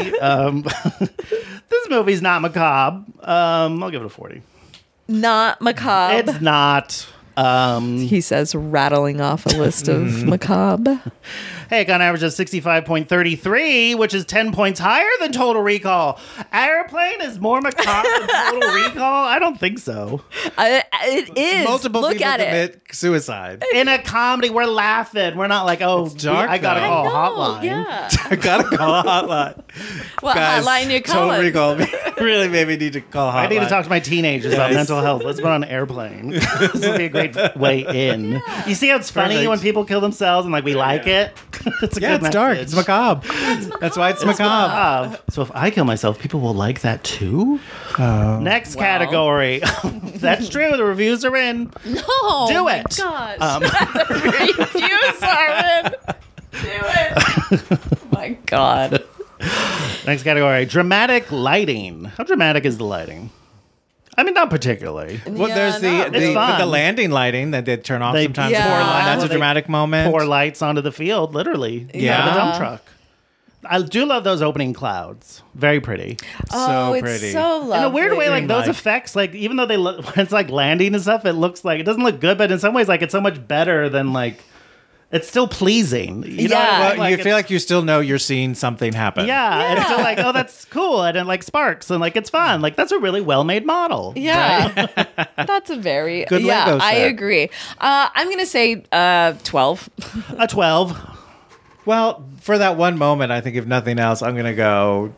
This movie's not macabre. I'll give it a 40. Not macabre. It's not. He says, rattling off a list of macabre. Hey, it got an average of 65.33, which is 10 points higher than Total Recall. Airplane is more macabre than Total Recall? I don't think so. It is. Multiple Look people at it. commit suicide. In a comedy, we're laughing. We're not like, oh, dark, I gotta though. call a Oh, hotline. yeah. I gotta call a hotline. What Guys, hotline you Total calling? Recall really made me need to call a hotline. I need to talk to my teenagers about Yes. mental health. Let's put on an airplane. This would be a great way in. You see how it's funny Perfect. when people kill themselves and like we like it? It's a Yeah, good it's dark. message. It's macabre. That's why it's macabre. So if I kill myself, people will like that too? Next category. That's true. The reviews are in. No. Do my it. Gosh. Reviews are in. Do it. My God. Next category. Dramatic lighting. How dramatic is the lighting? I mean, not particularly. Well, Yeah, there's no. It's fun. the landing lighting that they turn off They- sometimes. Yeah. Pour light. That's Well, a they dramatic moment. Pour lights onto the field, literally. Yeah. The dump truck. I do love those opening clouds. Very pretty. Oh, it's pretty. so lovely. In a weird way, like those Dreamlike. effects, like even though they look, when it's like landing and stuff, it looks like it doesn't look good, but in some ways, like it's so much better than like it's still pleasing. You know, Yeah. what I mean? Well, you it's- feel like you still know you're seeing something happen. yeah, it's still like, oh, that's cool, and it like sparks, and like it's fun. Like that's a really well made model. Yeah. That's a very Good yeah, Lego I set. agree. I'm gonna say 12. A 12. Well, for that one moment, I think if nothing else, I'm gonna go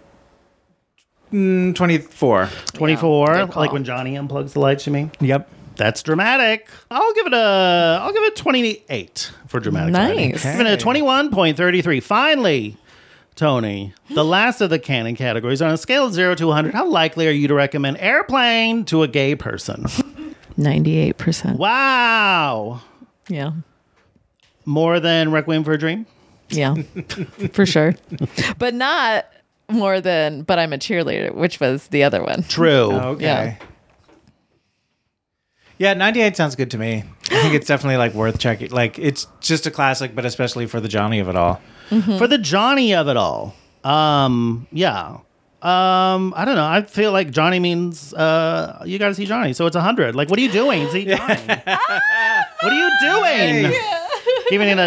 24. 24, good call. like when Johnny unplugs the lights, you mean? Yep. That's dramatic. I'll give it 28 for dramatic. lighting. Nice. Giving it a 21.33. Finally, Tony, the last of the canon categories. On a scale of 0 to 100, how likely are you to recommend Airplane to a gay person? 98%. Wow. Yeah. More than Requiem for a Dream? Yeah. For sure. But not more than But I'm a Cheerleader, which was the other one. True. Okay. Yeah. Yeah, 98 sounds good to me. I think it's definitely like worth checking. Like it's just a classic, but especially for the Johnny of it all. For the Johnny of it all. Yeah. I don't know. I feel like Johnny means you got to see Johnny. So it's 100. Like, what are you doing? See Johnny. What are you doing? Giving it a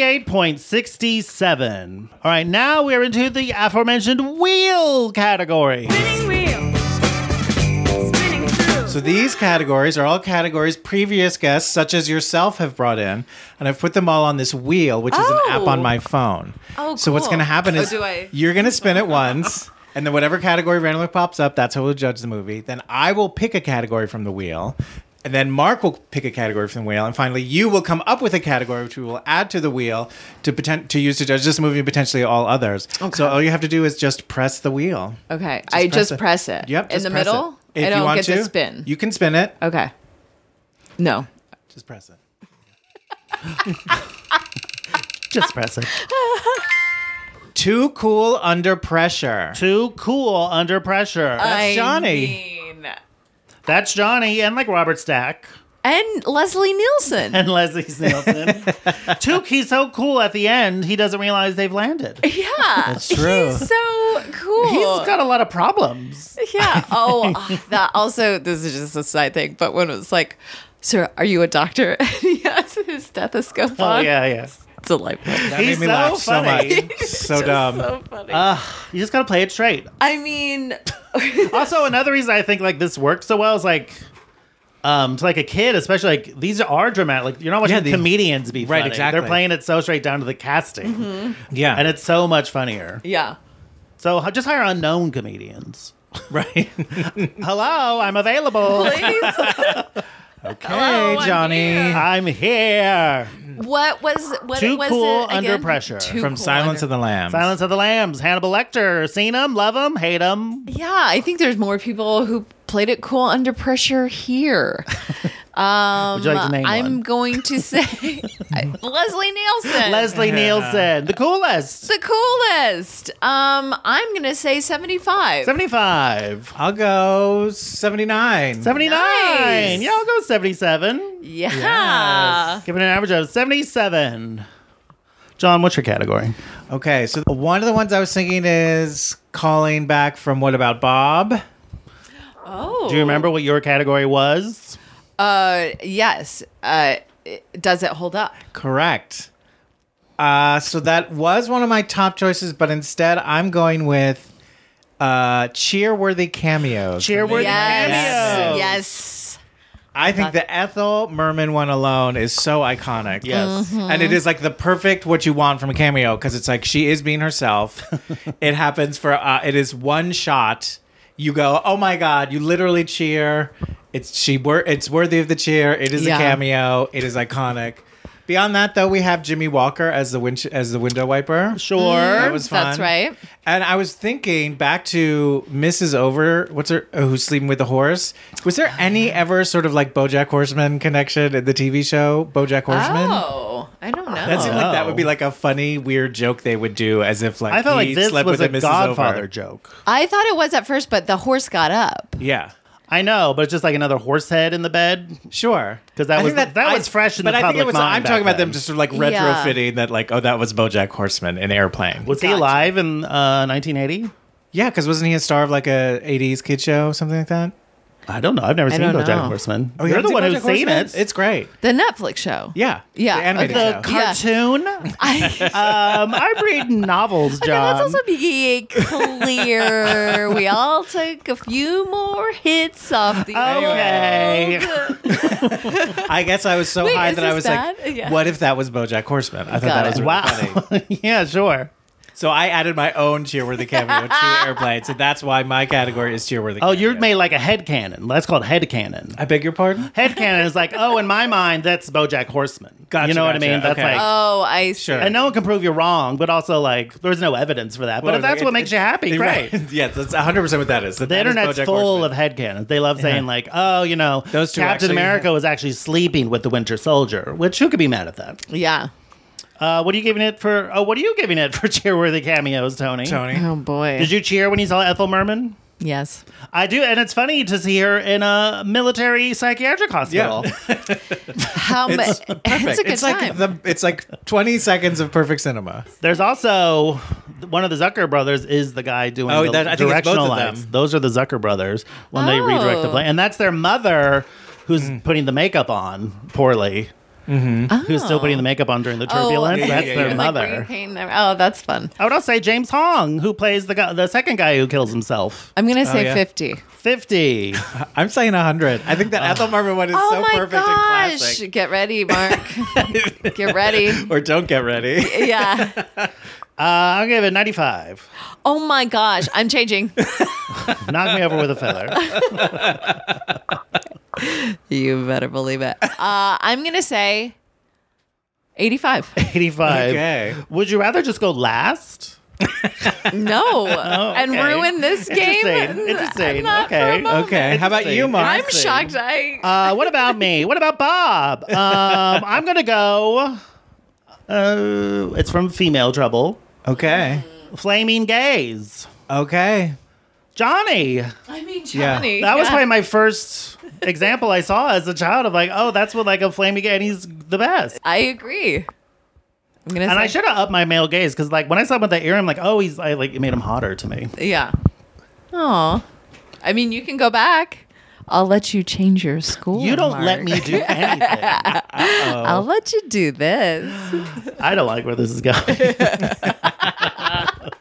98.67. All right, now we're into the aforementioned wheel category. So these categories are all categories previous guests, such as yourself, have brought in, and I've put them all on this wheel, which is an app on my phone. Oh, So what's cool. going to happen is do I- you're going to spin it once, and then whatever category randomly pops up, that's how we'll judge the movie. Then I will pick a category from the wheel, and then Mark will pick a category from the wheel, and finally you will come up with a category which we will add to the wheel to use to judge this movie and potentially all others. So all you have to do is just press the wheel. Okay. I just press it. Yep. In just the press middle? it. If I you don't want get to spin. You can spin it. Okay. No. Just press it. Just press it. Too cool under pressure. Too cool under pressure. That's Johnny. mean- That's Johnny and like Robert Stack. And Leslie Nielsen. And Leslie Nielsen. He's so cool at the end, he doesn't realize they've landed. Yeah. That's true. He's so cool. He's got a lot of problems. Yeah. Oh, that also, this is just a side thing, but when it was like, sir, are you a doctor? And he has his stethoscope Oh, on. yeah, yeah. It's delightful. That He's made me so laugh so funny. much. So dumb. So funny. You just gotta play it straight. I mean, Also, another reason I think like this works so well is like To like a kid, especially like these are dramatic. Like you're not watching comedians be funny. Right, exactly. They're playing it so straight down to the casting. Yeah. And it's so much funnier. Yeah. So just hire unknown comedians. Right. Hello, I'm available. Please. Okay, Hello, I'm Johnny. here. I'm here. What Too was Cool it again? Under Pressure. Too From Cool Silence Under- of the Lambs. Silence of the Lambs. Hannibal Lecter. Seen him? Love him? Hate him? Yeah, I think there's more people who played it cool under pressure here. Would you like to name I'm one? going to say Leslie Nielsen. Leslie Nielsen. The coolest. the coolest. I'm going to say 75. 75. I'll go 79. 79. Nice. Yeah, I'll go 77. Yeah. Give it an average of 77. John, what's your category? Okay, so one of the ones I was thinking is calling back from What About Bob? Oh. Do you remember what your category was? Yes. Does it hold up? Correct. So that was one of my top choices, but instead I'm going with cheer-worthy cameos. Cheer-worthy cameos. Yes. I think the Ethel Merman one alone is so iconic. Yes. And it is like the perfect what you want from a cameo because it's like she is being herself. It happens for it is one shot. You go, oh my god! You literally cheer. It's worthy of the cheer. It is a cameo. It is iconic. Beyond that, though, we have Jimmy Walker as the window wiper. Sure. That was fun. That's right. And I was thinking back to Mrs. Over, who's sleeping with the horse. Was there any ever sort of like BoJack Horseman connection in the TV show BoJack Horseman? Oh, I don't know. That seemed like that would be like a funny, weird joke they would do, as if like I felt he like this slept was with a Mrs. Godfather Over. joke. I thought it was at first, but the horse got up. Yeah, I know, but it's just like another horse head in the bed. sure. 'Cause that I was think that was fresh in but the I think public it was. mind I'm back talking about them then. just sort of like Yeah. retrofitting that, like, oh, that was BoJack Horseman in Airplane. Was he alive in 1980? Yeah, because wasn't he a star of like a '80s kid show, something like that? I don't know. I've never seen don't BoJack know. Horseman. Oh, You're the one who's seen it. It's great. The Netflix show. Yeah, Yeah, the animated okay. show. Cartoon. I'm reading novels, Okay, John. let's also be clear. We all took a few more hits off the Okay. old. I guess I was so Wait, high is that I this was bad? like, Yeah. what if that was BoJack Horseman? I thought Got that was it. really Wow. funny. Yeah, sure. So I added my own cheerworthy cameo to Airplane. So that's why my category is cheerworthy Oh, cameo. you're made like a headcanon. That's called headcanon. I beg your pardon? Headcanon is like, oh, in my mind, that's BoJack Horseman. Gotcha, You know what I gotcha. mean? That's Okay. like, Oh, I see. Sure. and no one can prove you're wrong, but also like, there's no evidence for that. But if that's what makes you happy, great. Yeah, that's 100% what that is. The internet's full of headcanons. They love saying like, oh, you know, Those two Captain actually- America was actually sleeping with the Winter Soldier, which who could be mad at that? Yeah. What are you giving it for? Oh, what are you giving it for cheerworthy cameos, Tony? Tony. Oh boy. Did you cheer when you saw Ethel Merman? Yes. I do, and it's funny to see her in a military psychiatric hospital. How much? It's a good It's time. like it's like 20 seconds of perfect cinema. There's also one of the Zucker brothers is the guy doing Oh, the that- I think it's both directional of them. lights. Those are the Zucker brothers when they redirect the Oh. play, and that's their mother who's putting the makeup on poorly. Who's still putting the makeup on during the turbulence? yeah, That's yeah, their yeah. Like mother. repaint them. Oh, that's fun. I would also say James Hong, who plays the second guy who kills himself. I'm gonna say yeah. 50. 50. I'm saying 100. I think that Ethel Merman one is Oh so my perfect and gosh! classic. Get ready, Mark. Get ready. Or don't get ready. Yeah. I'll give it 95. Oh my gosh! I'm changing. Knock me over with a feather. You better believe it. I'm gonna say 85. 85. Okay. Would you rather just go last? No, and okay. ruin this game. Interesting. Not for a Okay. moment. Okay. How about you, Mark? I'm shocked. What about me? What about Bob? I'm gonna go. It's from Female Trouble. Okay. Flaming Gays. Okay. Johnny. I mean, Johnny. That was probably my first example I saw as a child of like, oh, that's what like a flaming gay, and he's the best. I agree. I'm gonna And say, I should have upped my male gaze because like when I saw him with the ear, I'm like, oh, it made him hotter to me. Yeah. Oh. I mean, you can go back. I'll let you change your score. You don't let Mark. me do anything. I'll let you do this. I don't like where this is going.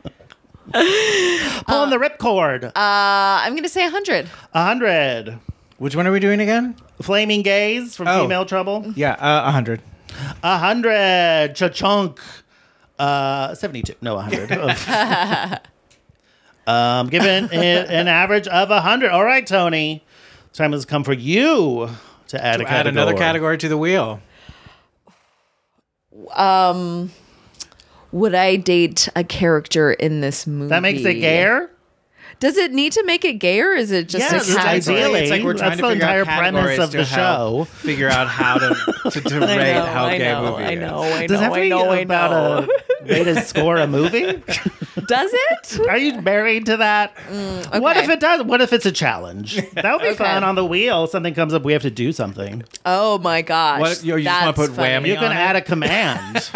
Pulling the ripcord. I'm gonna say 100. 100. Which one are we doing again? Flaming Gaze from Female Trouble. Yeah, 100. 100. Cha-chunk. 72. No, 100. Given it an average of 100. All right, Tony. Time has come for you to add a category. Add another category to the wheel. Would I date a character in this movie? That makes it gayer? Does it need to make it gay, or is it just Yes, a category? ideally. It's like we're trying That's to the figure out entire premise categories of to the help show. Figure out how to rate how gay a movie is. I know. Does that have to be about a way to score a movie? Does it? Are you married to that? Okay. What if it does? What if it's a challenge? That would be Okay. fun on the wheel. Something comes up, we have to do something. Oh my gosh! What, you just wanna That's put funny. whammy You can on it? add a command.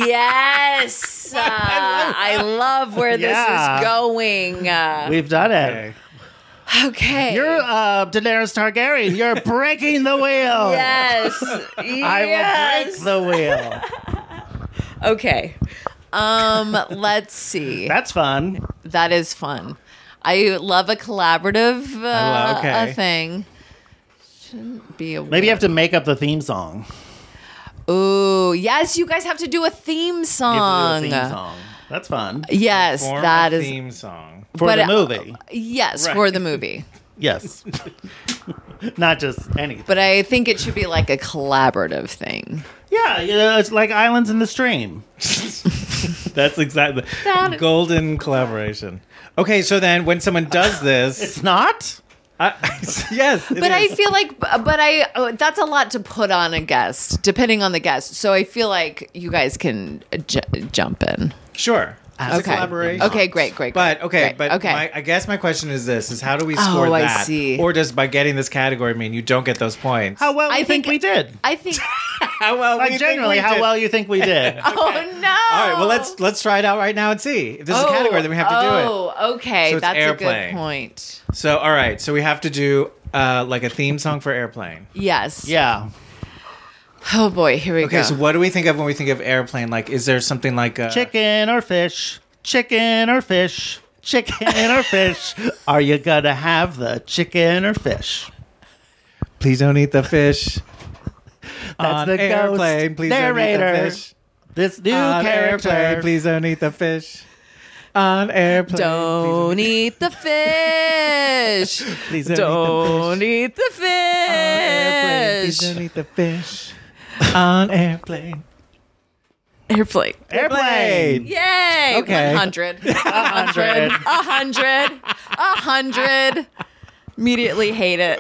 Yes, I love where this Yeah. is going. We've done it. Okay. You're Daenerys Targaryen. You're breaking the wheel. Yes. I will break the wheel. Okay. Let's see. That's fun. That is fun. I love a collaborative okay. thing. Shouldn't be a Maybe you have to make up the theme song. Ooh, yes, you guys have to do a theme You song. have to do a theme song. That's fun. Yes, Form that a is theme song. For But, the movie. yes, for the movie. Yes. Not just anything. But I think it should be like a collaborative thing. Yeah, it's like Islands in the Stream. That's exactly That- golden collaboration. Okay, so then when someone does this, It's not? yes, it But I is. feel like, that's a lot to put on a guest, depending on the guest. So I feel like you guys can jump in. Sure. As Okay. a collaboration. Okay, great. But okay, Great. but okay. I guess my question is this: is how do we score I that? see. Or does by getting this category mean you don't get those points? How well do I you think think- we did? I think. How well? Like, generally, how well you think we did? Oh no! All right. Well, let's try it out right now and see if this is a category. Then we have to do it. Oh, okay. So it's That's a Airplane. good point. So all right. So we have to do like a theme song for Airplane. Yes. Yeah. Oh boy, here we Okay. go. So what do we think of when we think of Airplane? Like, is there something like Chicken or fish? Chicken or fish? Chicken or fish? Are you gonna have the chicken or fish? Please don't eat the fish. That's on the airplane. ghost Please narrator. don't eat the fish. This new On character. airplane. Please don't eat the fish. On airplane. Don't eat the fish. Please Don't eat the Please fish. don't eat the fish. On airplane. Airplane. Airplane. Yay! Okay. 100. 100. 100. 100. Immediately hate it.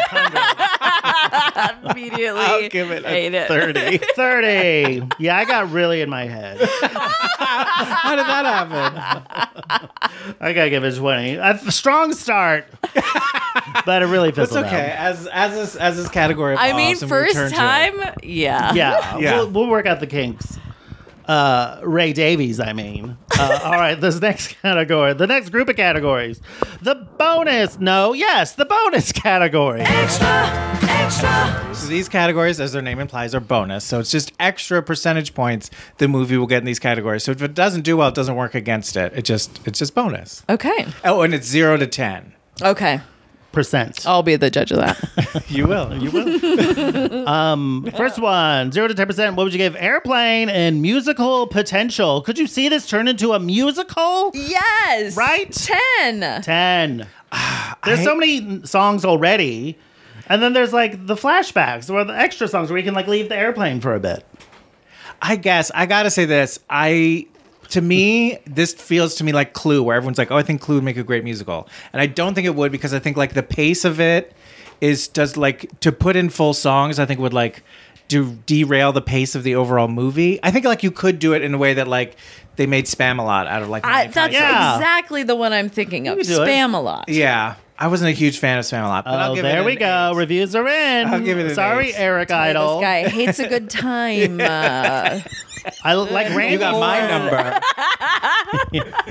Immediately I'll give it a hate it. 30. 30. Yeah, I got really in my head. How did that happen? I gotta give it 20. A strong start, but it really It's fizzled okay. out. As this category I mean, evolves and we return first to it. time, yeah. Yeah, Yeah. We'll work out the kinks. Ray Davies, I mean. All right, this next category, the next group of categories, the bonus category. So these categories, as their name implies, are bonus. So it's just extra percentage points the movie will get in these categories. So if it doesn't do well, it doesn't work against it. It's just bonus. Okay. Oh, and it's 0 to 10. Okay. Percent. I'll be the judge of that. You will. You will. First one, 0 to 10%. What would you give Airplane and musical potential? Could you see this turn into a musical? Yes. Right? 10. 10. There's so many songs already. And then there's like the flashbacks or the extra songs where you can like leave the airplane for a bit. I guess I gotta say this. To me, this feels to me like Clue, where everyone's like, "Oh, I think Clue would make a great musical," and I don't think it would because I think like the pace of it does like to put in full songs. I think would like derail the pace of the overall movie. I think like you could do it in a way that like they made Spam-A-Lot out of like. That's Yeah. exactly the one I'm thinking of. You can do it. Spam-A-Lot. Yeah, I wasn't a huge fan of Spam-A-Lot, but I'll Oh, give it there an we go. 8. Reviews are in. I'll give it an Sorry, 8. Eric Idle. This guy hates a good time. I like Randy. You got my number.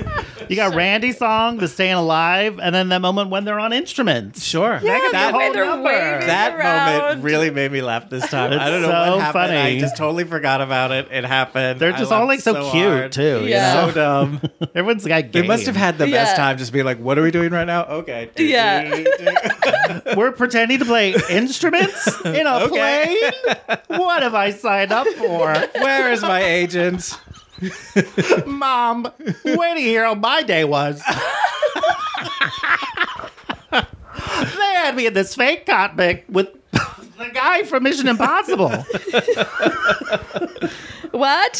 You got Randy's song, the Staying Alive, and then that moment when they're on instruments. Sure. Yeah, that the way whole they're number. waving That around. moment really made me laugh this time. It's I don't know so what happened. funny. I just totally forgot about it. It happened. They're I just all laughed like so cute hard. too. Yeah. You So dumb. know? Everyone's got They game. must have had the best Yeah. time just being like, what are we doing right now? Okay. Yeah. We're pretending to play instruments in a Okay. plane? What have I signed up for? Where is my agent? Mom, wait to hear how my day was. They had me in this fake cockpit with the guy from Mission Impossible. What?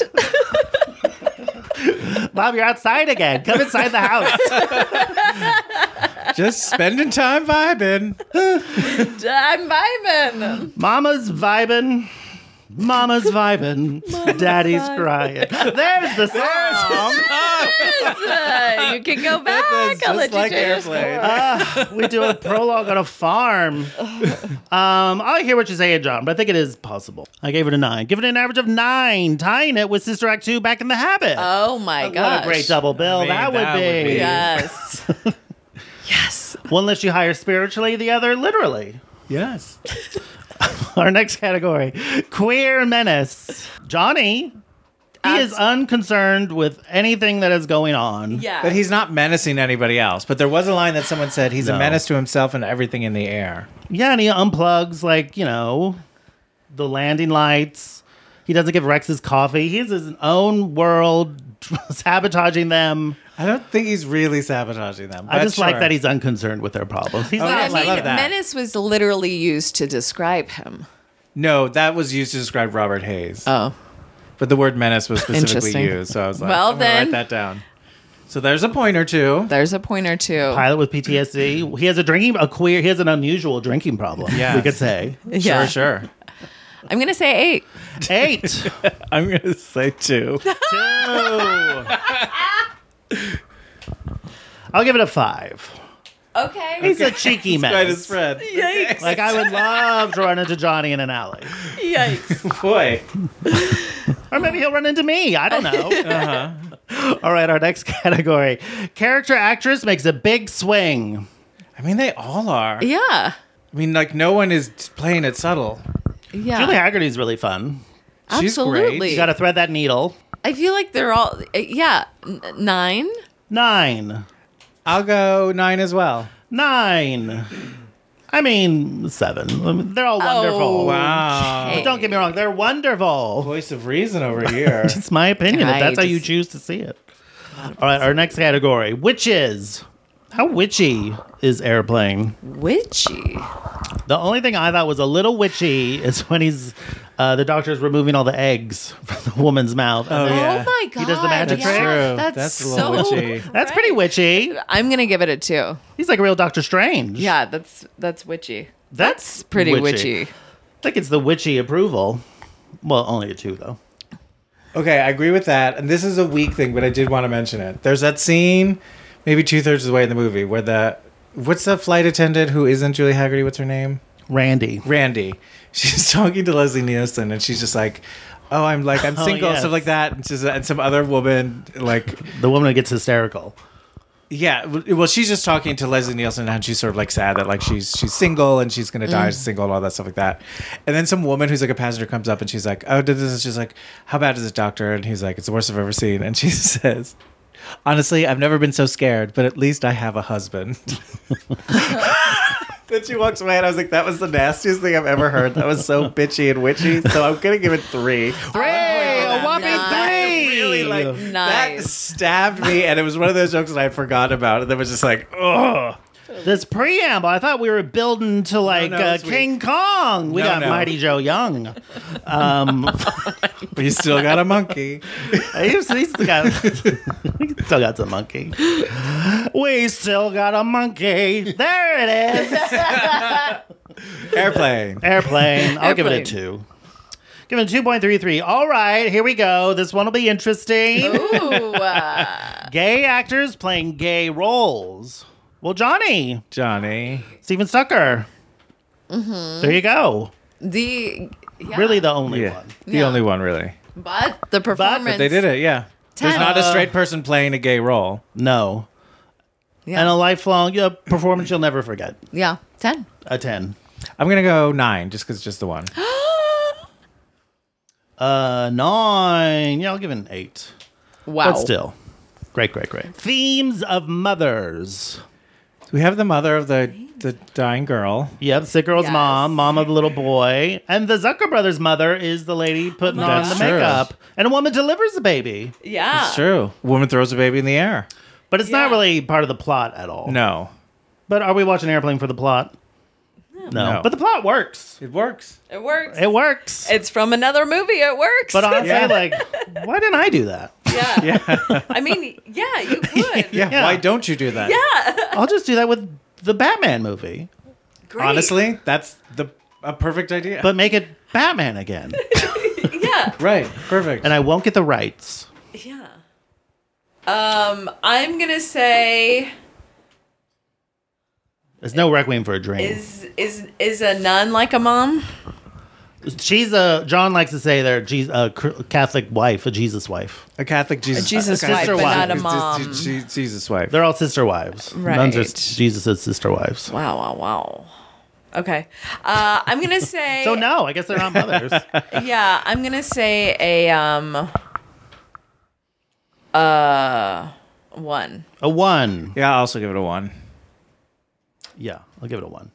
Mom, you're outside again. Come inside the house. Just spending time vibing. I'm vibing. Mama's vibing. Mama's vibing. Daddy's crying. There's the song. You can go back. That's I'll just let you like change your Airplane. score. We do a prologue on a farm. I hear what you're saying, John, but I think it is possible. I gave it a 9. Give it an average of 9, tying it with Sister Act 2 Back in the Habit. Oh my What gosh. a great double bill I mean, that would that would be. be. Yes. Yes. One lets you hire spiritually, the other literally. Yes. Our next category, queer menace. Johnny, he is unconcerned with anything that is going on. Yeah. But he's not menacing anybody else. But there was a line that someone said he's No. a menace to himself and everything in the air. Yeah, and he unplugs, like, you know, the landing lights. He doesn't give Rex his coffee. He has his own world, sabotaging them. I don't think he's really sabotaging them. I but just like sure. that he's unconcerned with their problems. He's Oh, not yes, I like love that. menace was literally used to describe him. No, that was used to describe Robert Hayes. Oh. But the word menace was specifically Interesting. used. So I was like, Well, I'm gonna then. write that down. So there's a point or two. There's a point or two. pilot with PTSD. He has he has an unusual drinking problem. Yes. We could say. Yeah. Sure. I'm going to say 8. 8. I'm going to say 2. 2. I'll give it a 5. Okay. He's a cheeky Quite a menace. spread. Yikes. Like, I would love to run into Johnny in an alley. Yikes. Boy. Or maybe he'll run into me. I don't know. All right, our next category. Character actress makes a big swing. I mean, they all are. Yeah. I mean, like, no one is playing it subtle. Yeah. Julie Haggerty's really fun. She's great. Absolutely. You got to thread that needle. I feel like they're all, 9. 9. I'll go 9 as well. 9. I mean, 7. I mean, they're all wonderful. Oh, Wow. okay. Don't get me wrong. They're wonderful. Voice of reason over here. It's my opinion if that's how you Right. choose to see it. All right, our next category. Witches. How witchy is Airplane? Witchy. The only thing I thought was a little witchy is when the doctor's removing all the eggs from the woman's mouth. Oh, yeah. Oh my god. He does the magic yeah, trick. True. That's That's a so little witchy. That's pretty witchy. I'm going to give it a 2. He's like a real Doctor Strange. Yeah, that's witchy. That's Pretty witchy. I think it's the witchy approval. Well, only a 2, though. Okay, I agree with that. And this is a weak thing, but I did want to mention it. There's that scene, maybe 2/3 of the way in the movie, where what's the flight attendant who isn't Julie Haggerty? What's her name? Randy. Randy. She's talking to Leslie Nielsen, and she's just like, "Oh, I'm single," yes. stuff like that, and some other woman like. The woman who gets hysterical. Yeah, well, she's just talking to Leslie Nielsen, and she's sort of like sad that like she's single and she's gonna die as single and all that stuff like that. And then some woman who's like a passenger comes up and she's like, "Oh, did this?" And she's like, "How bad is it, doctor?" And he's like, "It's the worst I've ever seen." And she says, "Honestly, I've never been so scared, but at least I have a husband." Then she walks away, and I was like, "That was the nastiest thing I've ever heard. That was so bitchy and witchy." So I'm gonna give it 3. 3! A whopping Nice. 3! Really like that Nice. stabbed me, and it was one of those jokes that I had forgotten about, and then was just like, ugh. This preamble, I thought we were building to like no, it's King weak. Kong. We No, got no. Mighty Joe Young. But you still got a monkey. He's still got some monkey. We still got a monkey. There it is. Airplane. Airplane. I'll give it a Airplane. 2. Give it a 2.33. All right, here we go. This one will be interesting. Ooh. Gay actors playing gay roles. Well, Johnny. Johnny. Steven Stucker. There you go. Yeah. Really the only Yeah. one. The Yeah. only one, really. But the performance. But they did it, yeah. There's not a straight person playing a gay role. No. Yeah. And a lifelong performance you'll never forget. Yeah. 10. A 10. I'm going to go 9 just because it's just the one. 9. Yeah, I'll give it an 8. Wow. But still. Great. Themes of mothers. We have the mother of the dying girl. Yep, sick girl's Yes. mom of the little boy. And the Zucker brothers' mother is the lady putting on That's the true. makeup. And a woman delivers the baby. Yeah. It's true. Woman throws a baby in the air. But it's not Yeah. really part of the plot at all. No. But are we watching Airplane for the plot? No. No. But the plot works. It works. It works. It works. It's from another movie. It works. But honestly, Yeah. like, why didn't I do that? yeah. I mean, yeah, you could. Yeah. Why don't you do that? Yeah. I'll just do that with the Batman movie. Great. Honestly, that's a perfect idea. But make it Batman again. Yeah. right. Perfect. And I won't get the rights. Yeah. I'm gonna say There's no Requiem for a Dream. is a nun like a mom? She's John likes to say they're a Catholic wife, a Jesus wife. a Catholic Jesus. A Jesus Okay. wife, Sister but wife. not a It's mom. Jesus wife. They're all sister wives. Right. Nuns are Jesus' sister wives. Wow. Okay. I'm gonna say So no, I guess they're not mothers. Yeah, I'm gonna say a 1. A 1. Yeah, I'll also give it a 1. Yeah, I'll give it a 1.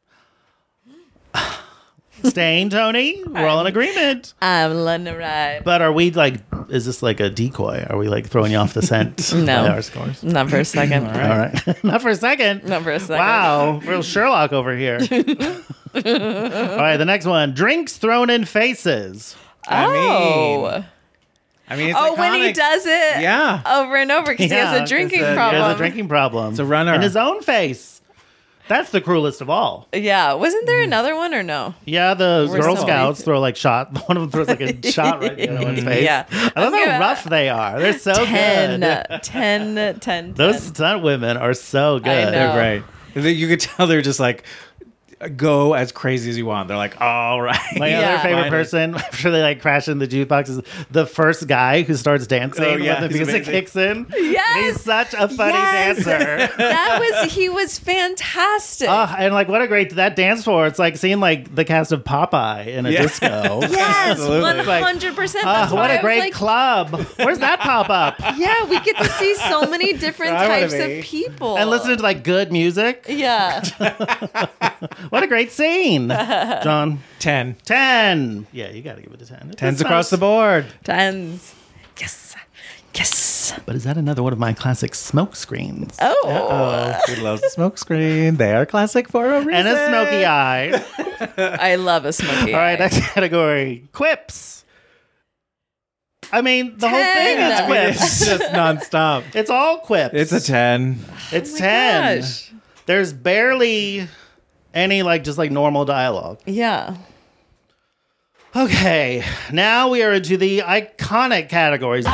Staying, Tony. We're all in agreement. I'm letting it ride. But are we like? Is this like a decoy? Are we like throwing you off the scent? No. By our scores. Not for a second. All right. Not for a second. Not for a second. Wow, real Sherlock over here. All right, the next one: drinks thrown in faces. Oh. I mean, it's Oh, when he iconic. does it Yeah. over and over because he has a drinking He problem. has a drinking problem. It's a runner. in his own face. That's the cruelest of all. Yeah. Wasn't there another one or no? Yeah, the Or Girl something. Scouts throw like shot. One of them throws like a shot right in the other one's face. Yeah. I love how rough they are. They're so 10. good. 10. Those stunt women are so good. I know. They're great. You could tell they're just like, go as crazy as you want. They're like, all right. My Yeah. other favorite Finally. person, after they like crash in the jukebox, is the first guy who starts dancing Oh, yeah, when the he's music amazing. kicks in. Yes. He's such a funny Yes. dancer. He was fantastic. And like, what a great that dance floor! It's like seeing like the cast of Popeye in a Yeah. disco. Yes, Absolutely. 100%. That's What why I a was great like, club! Where's that pop up? Yeah, we get to see so many different I wanna types be. of people. And listen to like good music. Yeah. What a great scene, John. 10. 10. Yeah, you got to give it a 10. 10s across the board. Tens. Yes. Yes. But is that another one of my classic smoke screens? Oh. Oh, we love the smoke screen. They are classic for a reason. And a smoky eye. I love a smoky All right, eye. next category: quips. I mean, the whole thing is 10. quips. It's just nonstop. It's all quips. It's a 10. It's Oh my 10. gosh. There's barely any like just like normal dialogue. Yeah. Okay, now we are into the iconic categories.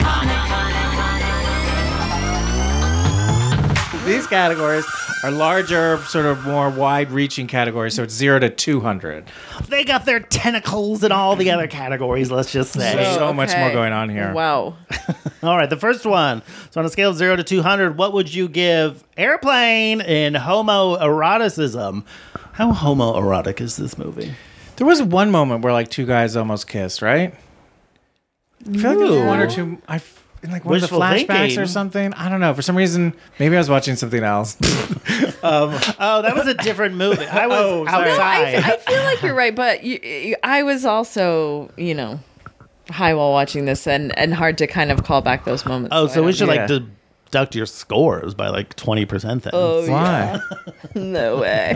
These categories are larger, sort of more wide-reaching categories, so it's 0 to 200. They got their tentacles in all the other categories, let's just say. So much more going on here. Wow. All right, the first one. So on a scale of 0 to 200, what would you give Airplane in homoeroticism? How homoerotic is this movie? There was one moment where like two guys almost kissed, right? I feel like there was one or two. In like one Wishful of the flashbacks thinking. or something. I don't know. For some reason, maybe I was watching something else. Oh, that was a different movie. I was sorry. outside. I feel like you're right, but I was also, high while watching this and hard to kind of call back those moments. Oh, so I we don't- should Yeah. like deduct your scores by like 20% then. Oh, Why? no way.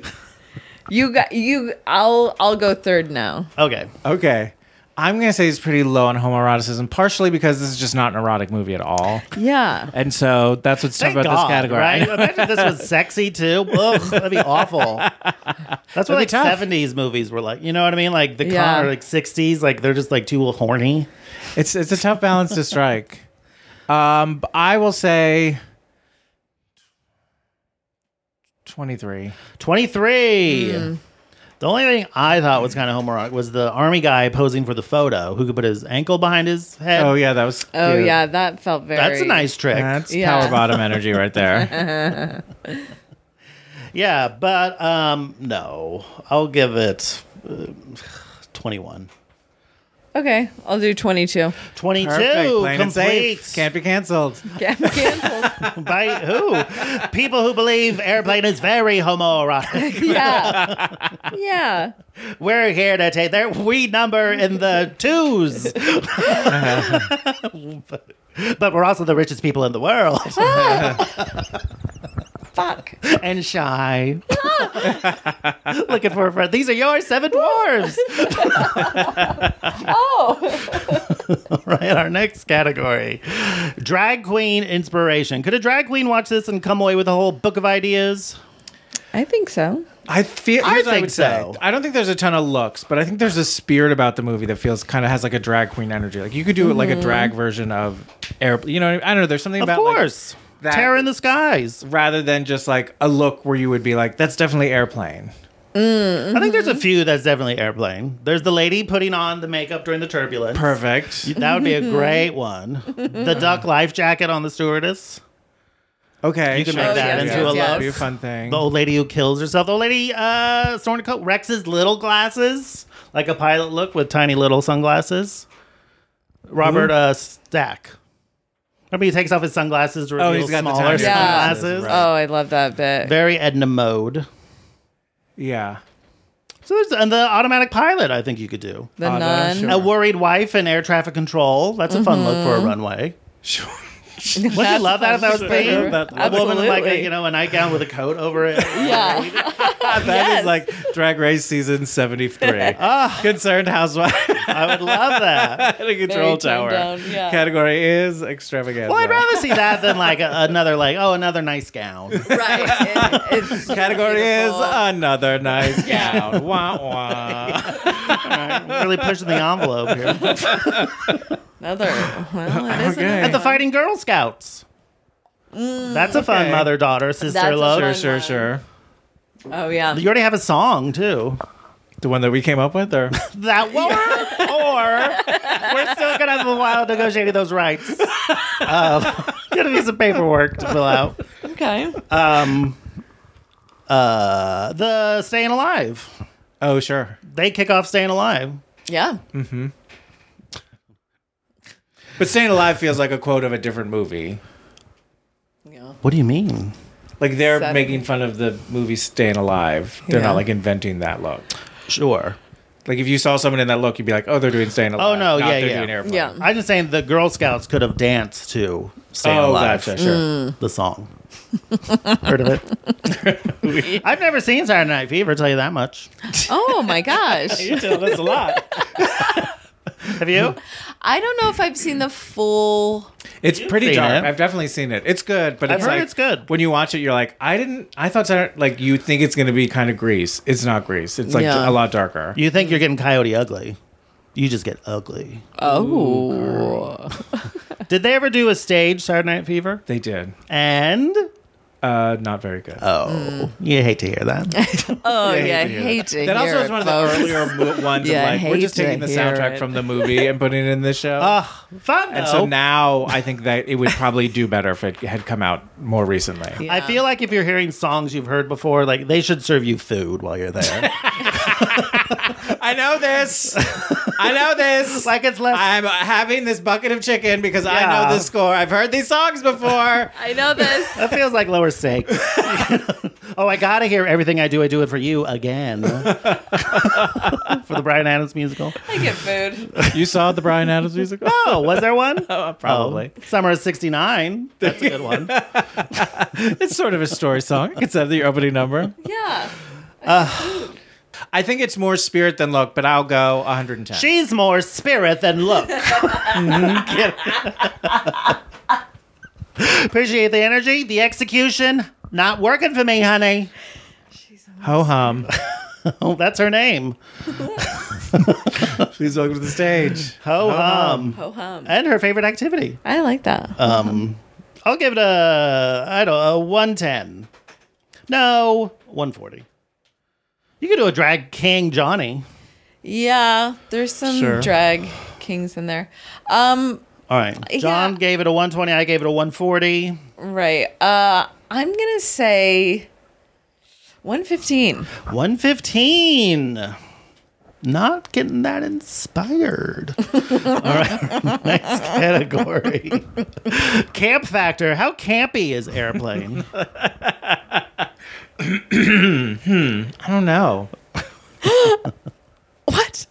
I'll go third now. Okay. Okay. I'm going to say it's pretty low on homoeroticism, partially because this is just not an erotic movie at all. Yeah. And so that's what's tough Thank about God, this category. right? Imagine this was sexy too. Ugh, that'd be awful. That's what be like tough. 70s movies were like. You know what I mean? Like the Yeah. or like 60s, like they're just like too horny. It's a tough balance to strike. I will say 23. 23. The only thing I thought was kind of homoerotic was the army guy posing for the photo who could put his ankle behind his head. Oh yeah, that was. Oh cute. yeah, that felt very. That's a nice trick. That's Yeah. power bottom energy right there. Yeah, but no. I'll give it 21. Okay, I'll do 22. 22. Perfect. Plain and Complete. safe. Can't be canceled. Get canceled. By who? People who believe Airplane is very homoerotic. Yeah. Yeah. We're here to take their weed number in the twos. But we're also the richest people in the world. Fuck. And shy. Looking for a friend. These are your 7 dwarves. Oh. All right, our next category. Drag queen inspiration. Could a drag queen watch this and come away with a whole book of ideas? I think so. I feel. Here's what I think would say. so. I don't think there's a ton of looks, but I think there's a spirit about the movie that feels kind of has like a drag queen energy. Like you could do it like a drag version of Air. You know, I don't know. There's something Of about like, course. that- Terror in the Skies. rather than just like a look where you would be like, that's definitely Airplane. I think there's a few that's definitely Airplane. There's the lady putting on the makeup during the turbulence. Perfect. That would be a great one. The duck life jacket on the stewardess. Okay, You can sure. make that yes, into a yes, look. yes. That'd be a fun thing. The old lady who kills herself. The old lady snoring a coat. Rex's little glasses. Like a pilot look with tiny little sunglasses. Robert Stack. Remember he takes off his sunglasses to reveal he's got the smaller tiny Yeah. sunglasses. Right. Oh, I love that bit. Very Edna Mode. Yeah. So there's and the automatic pilot I think you could do. The Oh, nun. sure. A worried wife in air traffic control. That's a fun look for a runway. Sure. Wouldn't you love that if that was paid? That- A woman in like Absolutely. a nightgown with a coat over it. Yeah. That is like Drag Race season 73. Concerned housewife I would love that. at a control Very toned tower. down, yeah. Category is extravaganza. Well, I'd rather see that than like another nice gown. Right. It's Category beautiful. is another nice gown. Wah wah. Really pushing the envelope here. Another. Well, it is Okay. another And the one. Fighting Girl Scouts. That's a fun Okay. mother-daughter sister That's a look. fun- Sure, sure. Oh yeah. You already have a song too. The one that we came up with, or That or we're still gonna have a while negotiating those rights. Gonna be some paperwork to fill out. Okay. The Staying Alive. oh, sure. They kick off Staying Alive. Yeah. But Staying Alive feels like a quote of a different movie. Yeah. What do you mean? Like they're Setting. making fun of the movie Staying Alive. They're Yeah. not like inventing that look. Sure. Like if you saw someone in that look, you'd be like, oh, they're doing Staying Alive. Oh, no, not yeah, they're yeah. doing Airplane. Yeah. I'm just saying the Girl Scouts could have danced to Staying Oh, Alive. gotcha, sure. The song. Heard of it? I've never seen Saturday Night Fever, I'll tell you that much. Oh my gosh. You tell us a lot. Have you? I don't know if I've seen the full. It's pretty seen dark. it. I've definitely seen it. It's good, but I've it's heard like it's good. when you watch it, you're like, I thought Saturday, like you think it's going to be kind of Grease. It's not Grease. It's like Yeah. a lot darker. You think you're getting Coyote Ugly. You just get ugly. Oh. Did they ever do a stage Saturday Night Fever? They did. And Not very good. you hate to hear that. Oh Yeah, yeah, I hear hate to That hear also it, is one of folks. the earlier ones Yeah, I of like, we're hate just taking to the hear soundtrack it. from the movie and putting it in this show. Fun and though. so now I think that it would probably do better if it had come out more recently. I feel like if you're hearing songs you've heard before, like they should serve you food while you're there. I know this. I know this. Like it's less. I'm having this bucket of chicken because I Yeah. know this score. I've heard these songs before. I know this. That feels like lower stakes. Oh, I gotta hear everything I do it for you again. For the Bryan Adams musical. I get food. You saw the Bryan Adams musical? Oh, was there one? Probably. Oh, Summer of '69. That's a good one. It's sort of a story song. It's the opening number. Yeah. I think it's more spirit than look, but I'll go 110. She's more spirit than look. Appreciate the energy, the execution. Not working for me, honey. Ho hum. Oh, that's her name. Please welcome to the stage. Ho hum. Ho hum. And her favorite activity. I like that. I'll give it a 110. No, 140. You could do a drag king Johnny. Yeah, there's some Sure. drag kings in there. All right. John Yeah. gave it a 120. I gave it a 140. Right. I'm gonna say 115. 115. Not getting that inspired. All right. Next category. Camp factor. How campy is Airplane? I don't know. What?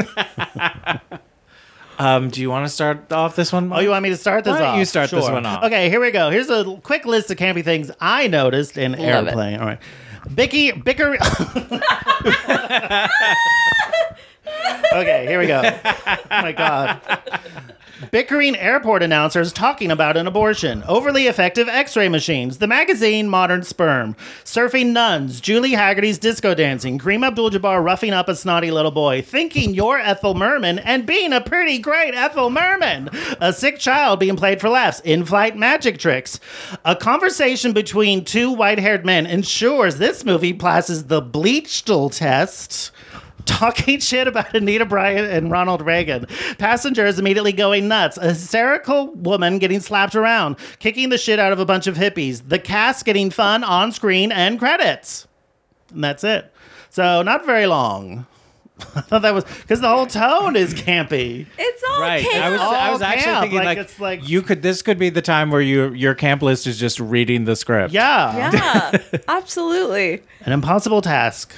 Do you want to start off this one? Oh, you want me to start this Why don't off? you start this Sure. one off? Okay, here we go. Here's a quick list of campy things I noticed in Love Airplane. All right. Bicker. Okay, here we go. Oh my God. Bickering airport announcers talking about an abortion. Overly effective x-ray machines. The magazine Modern Sperm. Surfing nuns. Julie Haggerty's disco dancing. Kareem Abdul-Jabbar roughing up a snotty little boy. Thinking you're Ethel Merman and being a pretty great Ethel Merman. A sick child being played for laughs. In-flight magic tricks. A conversation between two white-haired men ensures this movie passes the Bleachtel test. Talking shit about Anita Bryant and Ronald Reagan. Passengers immediately going nuts. A hysterical woman getting slapped around. Kicking the shit out of a bunch of hippies. The cast getting fun on screen and credits. And that's it. So not very long. I thought that was because the whole tone is campy. It's all Right. camp. I was all actually camp. thinking Like, like, it's like- you could. This could be the time where your camp list is just reading the script. Yeah. Yeah, absolutely. An impossible task.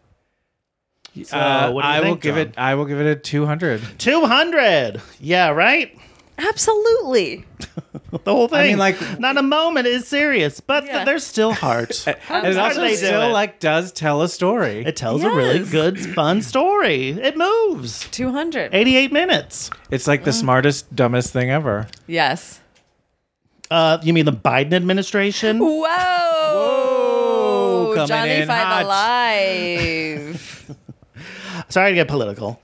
So, what do you I will think, give John? it. I will give it a 200. 200. Yeah, right? Absolutely. The whole thing. I mean, like- not a moment is serious, but Yeah. there's still heart. And it How also do they do still it? like does tell a story. It tells a really Yes. good, fun story. It moves. 200. 88 minutes. It's like the smartest, dumbest thing ever. Yes. You mean the Biden administration? Whoa. Whoa, coming Johnny in Five hot. Alive. Sorry to get political.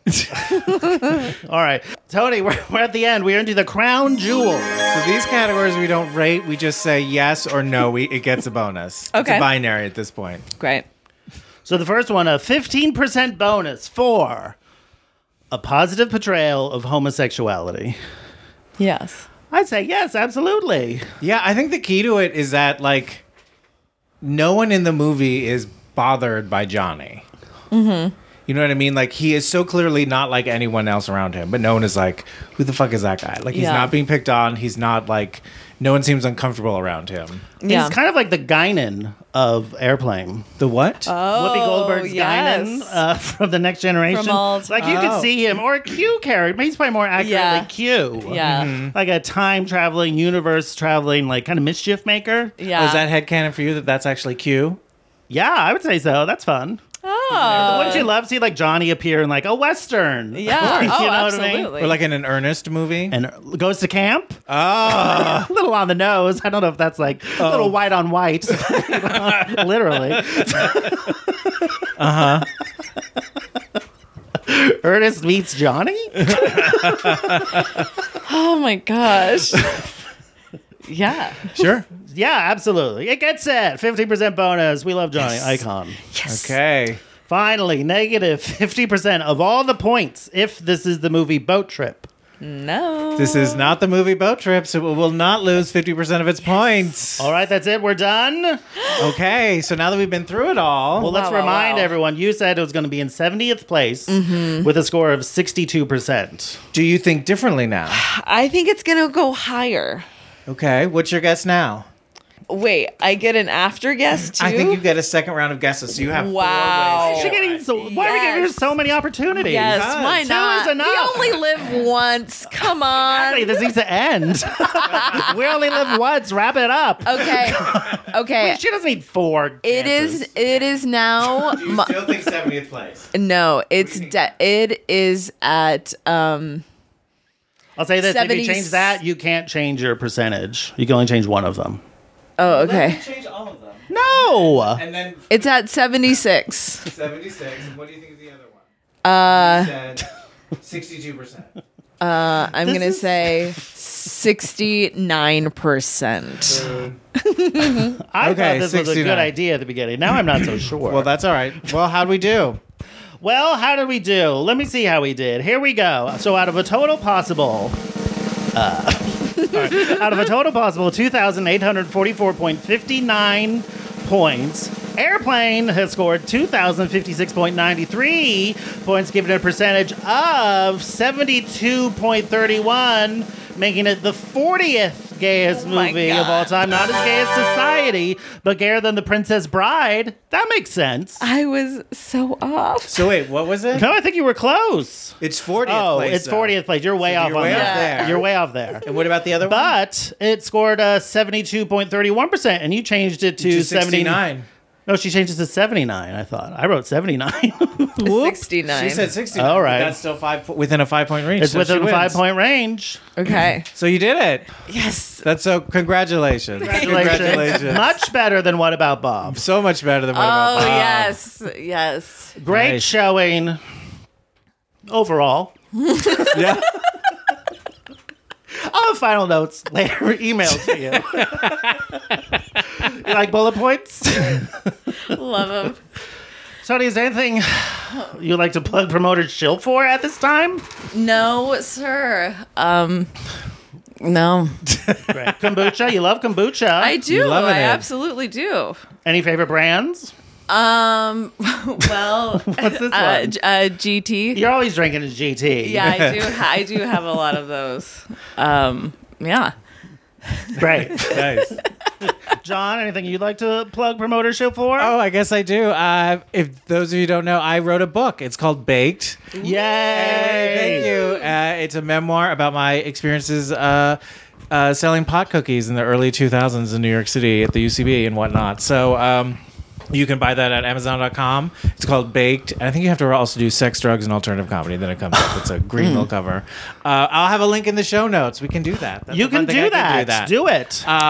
All right. Tony, we're at the end. We're into the crown jewel. So these categories we don't rate. We just say yes or no. It gets a bonus. It's Okay. a binary at this point. Great. So the first one, a 15% bonus for a positive portrayal of homosexuality. Yes. I'd say yes, absolutely. Yeah, I think the key to it is that like no one in the movie is bothered by Johnny. Mm-hmm. You know what I mean? Like he is so clearly not like anyone else around him, but no one is like, who the fuck is that guy? Like he's Yeah. not being picked on. He's not like, no one seems uncomfortable around him. Yeah. He's kind of like the Guinan of Airplane. The what? Whoopi Goldberg's yes. Guinan from The Next Generation. From all Like you Oh. could see him, or a Q character. He's probably more accurately Yeah. Q. Yeah. Like a time traveling, universe traveling, like kind of mischief maker. Yeah. Is that headcanon for you that that's actually Q? Yeah, I would say so. That's fun. Oh. Wouldn't you love to see like Johnny appear in like a Western? Yeah. You Oh, know what I mean? absolutely. Or like in an Ernest movie? And goes to camp? Oh. A little on the nose. I don't know if that's like a little white on white. Literally. Uh-huh. Ernest meets Johnny? Oh my gosh. Yeah. Sure. Yeah, absolutely. It gets it. 50% bonus. We love Johnny. Icon. Okay. Finally, negative 50% of all the points if this is the movie Boat Trip. No. This is not the movie Boat Trip, so it will not lose 50% of its points. All right, that's it. We're done. Okay, so now that we've been through it all, Well, let's wow, remind wow. everyone, you said it was going to be in 70th place with a score of 62%. do you think differently now? I think it's going to go higher. Okay, what's your guess now? Wait, I get an after guess too? I think you get a second round of guesses, so you have Wow. 4 ways. You're getting so, why are we giving her Yes. so many opportunities? Yes, Because why two not? is enough. We only live once. Come on. Exactly, this needs to end. We only live once. Wrap it up. Okay. Okay. She doesn't need 4 It chances. is now Do you still think 70th place? no, it is at I'll say this. If 70s. you change that, you can't change your percentage. You can only change one of them. oh, okay. Change all of them. No! And then It's at 76. 76. And what do you think of the other one? You said 62%. I'm going to say 69%. I thought this was a 69. good idea at the beginning. Now I'm not so sure. Well, that's all right. Well, how'd we do? Well, how did we do? Let me see how we did. Here we go. So out of a total possible 2,844.59 points, Airplane has scored 2,056.93 points, giving it a percentage of 72.31, making it the 40th gayest my movie of God. all time. Not as gay as Society, but gayer than The Princess Bride. That makes sense. I was so off. So wait, what was it? No, I think you were close. It's 40th Oh, place. it's though. 40th place. You're way So off you're on way that. off there. You're way off there. And what about the other one? But it scored 72.31%, and you changed it to 69. No, she changed it to 79, I thought. I wrote 79. 69. She said 69. All right. But that's still within a 5-point range. It's so within she a wins. 5-point range. Okay. So you did it. Yes. That's so. Congratulations. Congratulations. Much better than What About Bob? So much better than what about Oh, Bob. yes. Yes. Great Nice. showing overall. Yeah. I'll have final notes later emailed to you. You like bullet points? Love him. Sonny, is there anything you'd like to plug Promoter Shill for at this time? No, sir. No. Great. Kombucha? You love kombucha. I do. loving I it. absolutely do. Any favorite brands? Well, What's this one? GT. You're always drinking a GT. Yeah, I do. I do have a lot of those. Yeah. Great. Nice. John, anything you'd like to plug Promoter Shill for? Oh, I guess I do. If those of you who don't know, I wrote a book. It's called Baked. Yay! Thank you. It's a memoir about my experiences selling pot cookies in the early 2000s in New York City at the UCB and whatnot. So you can buy that at Amazon.com. It's called Baked. And I think you have to also do Sex, Drugs, and Alternative Comedy. Then it comes up. It's a green little cover. I'll have a link in the show notes. We can do that. That's You a fun can thing. do I that. Do it.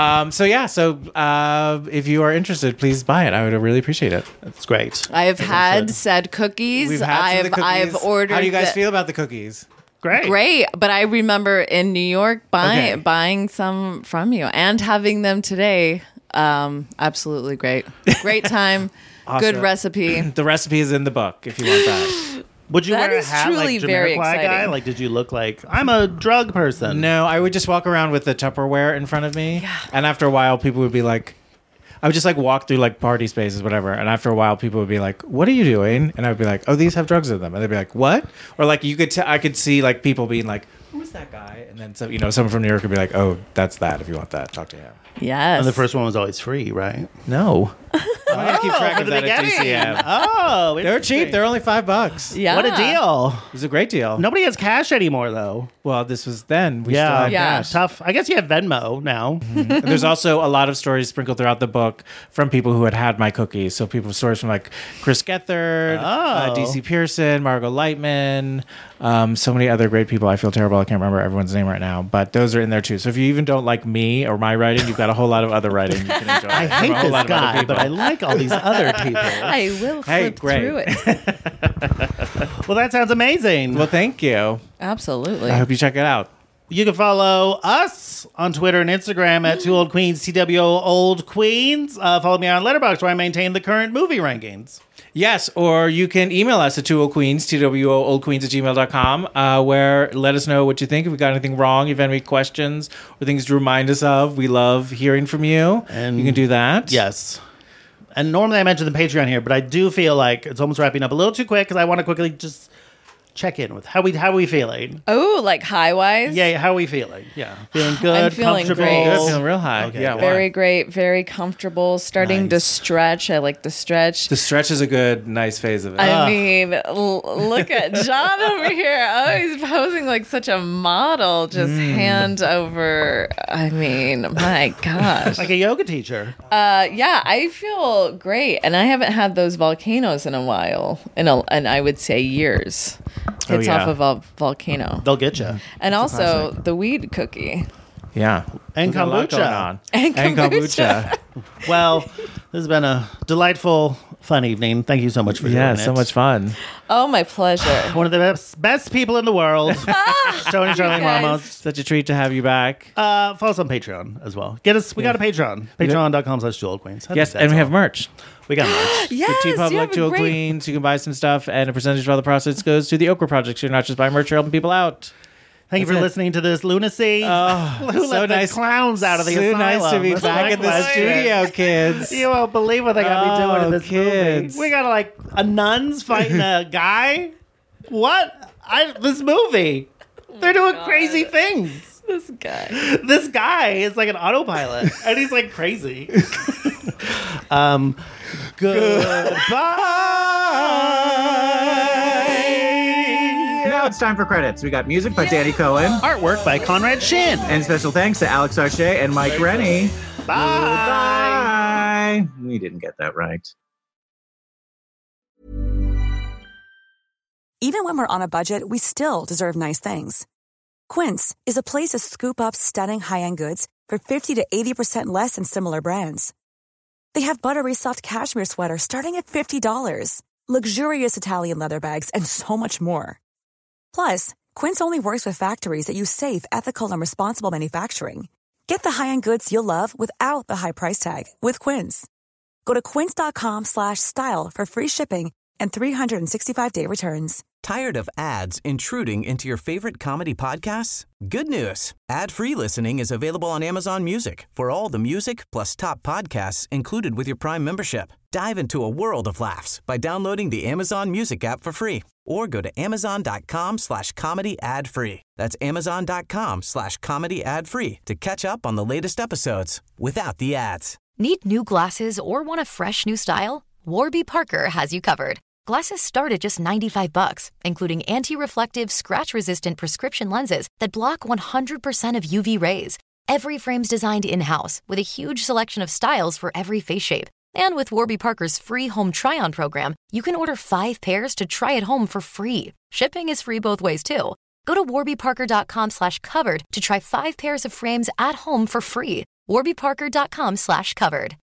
So if you are interested, please buy it. I would really appreciate it. That's great. I have had good. said cookies. We've had some of the cookies. I've ordered. How do you guys the- feel about the cookies? Great. Great, but I remember in New York Okay. buying some from you and having them today. Absolutely great. Great time. Awesome. Good recipe. The recipe is in the book if you want that. Would you That wear a is hat truly like very Jamiroquai guy? exciting. Like, did you look like, I'm a drug person? No, I would just walk around with the Tupperware in front of me. Yeah. And after a while, people would be like, I would just like walk through like party spaces, whatever. And after a while, people would be like, "What are you doing?" And I would be like, "Oh, these have drugs in them." And they'd be like, "What?" Or like I could see like people being like, "Who's that guy?" And then someone from New York would be like, "Oh, that's that. If you want that, talk to him." Yes. And the first one was always free, right? No, I'm gonna keep track for of the that at beginning. DCM. Oh, They're cheap. They're only $5. Yeah. What a deal. It was a great deal. Nobody has cash anymore, though. Well, this was then. We Yeah. still had Yeah. cash. Tough. I guess you have Venmo now. And there's also a lot of stories sprinkled throughout the book from people who had my cookies. So stories from like Chris Gethard, DC Pearson, Margot Lightman, so many other great people. I feel terrible. I can't remember everyone's name right now, but those are in there too. So if you even don't like me or my writing, you've got a whole lot of other writing you can enjoy. I hate From a whole lot this of other guy, people. but I like all these other people. I will Hey, flip great. through it. Well, that sounds amazing. Well, thank you. Absolutely. I hope you check it out. You can follow us on Twitter and Instagram at 2 Old Queens, TWO Old Queens. Follow me on Letterboxd, where I maintain the current movie rankings. Yes, or you can email us at 2oldqueens, TWOoldqueens@gmail.com, where let us know what you think. If we got anything wrong, if you have any questions or things to remind us of, we love hearing from you. And you can do that. Yes. And normally I mention the Patreon here, but I do feel like it's almost wrapping up a little too quick because I want to quickly just check in with how are we feeling? Oh, like high wise? Yeah, how are we feeling? Yeah. Feeling good, I'm feeling comfortable. great. Good, feeling real high. Okay, Yeah, good. why? Very great, very comfortable. Starting to Nice. stretch. I like to stretch. The stretch is a good, nice phase of it. I mean, look at John over here. Oh, he's posing like such a model, just hand over. I mean, my gosh. Like a yoga teacher. Yeah, I feel great, and I haven't had those volcanoes in a while, and I would say years. Oh, It's yeah. off of a volcano, They'll get you. and also the weed cookie. Yeah. And We've got a lot kombucha. going on. And kombucha. Well, this has been a delightful fun evening. Thank you so much for doing it. so much fun. Oh, my pleasure. One of the best people in the world. Tony Charlene guys. Ramos. Such a treat to have you back. Follow us on Patreon as well. Get us. We got a Patreon. Patreon.com/JewelQueens. Yes, and we have merch. We got merch. Yes, With you TeePublic, have a Jewel great- Queens. You can buy some stuff, and a percentage of all the profits goes to the Okra Project. So you're not just buying merch, you're helping people out. Thank you for listening to this lunacy. Who so let nice. the clowns out of the So asylum? nice to be That's back my in the question. studio, kids. You won't believe what they got me doing in this kids. movie. We got like a nuns fighting a guy. What? This movie. They're doing crazy things. This guy. This guy is like an autopilot, and he's like crazy. Goodbye. Now it's time for credits. We got music by Danny Cohen. Artwork by Conrad Shin. And special thanks to Alex Arche and Mike Rennie. Bye. Bye. We didn't get that right. Even when we're on a budget, we still deserve nice things. Quince is a place to scoop up stunning high-end goods for 50 to 80% less than similar brands. They have buttery soft cashmere sweaters starting at $50, luxurious Italian leather bags, and so much more. Plus, Quince only works with factories that use safe, ethical, and responsible manufacturing. Get the high-end goods you'll love without the high price tag with Quince. Go to quince.com/style for free shipping and 365-day returns. Tired of ads intruding into your favorite comedy podcasts? Good news. Ad-free listening is available on Amazon Music for all the music plus top podcasts included with your Prime membership. Dive into a world of laughs by downloading the Amazon Music app for free or go to amazon.com/comedy ad-free. That's amazon.com/comedy ad-free to catch up on the latest episodes without the ads. Need new glasses or want a fresh new style? Warby Parker has you covered. Glasses start at just $95, including anti-reflective, scratch-resistant prescription lenses that block 100% of UV rays. Every frame's designed in-house with a huge selection of styles for every face shape. And with Warby Parker's free home try-on program, you can order 5 pairs to try at home for free. Shipping is free both ways, too. Go to warbyparker.com/covered to try 5 pairs of frames at home for free. warbyparker.com/covered.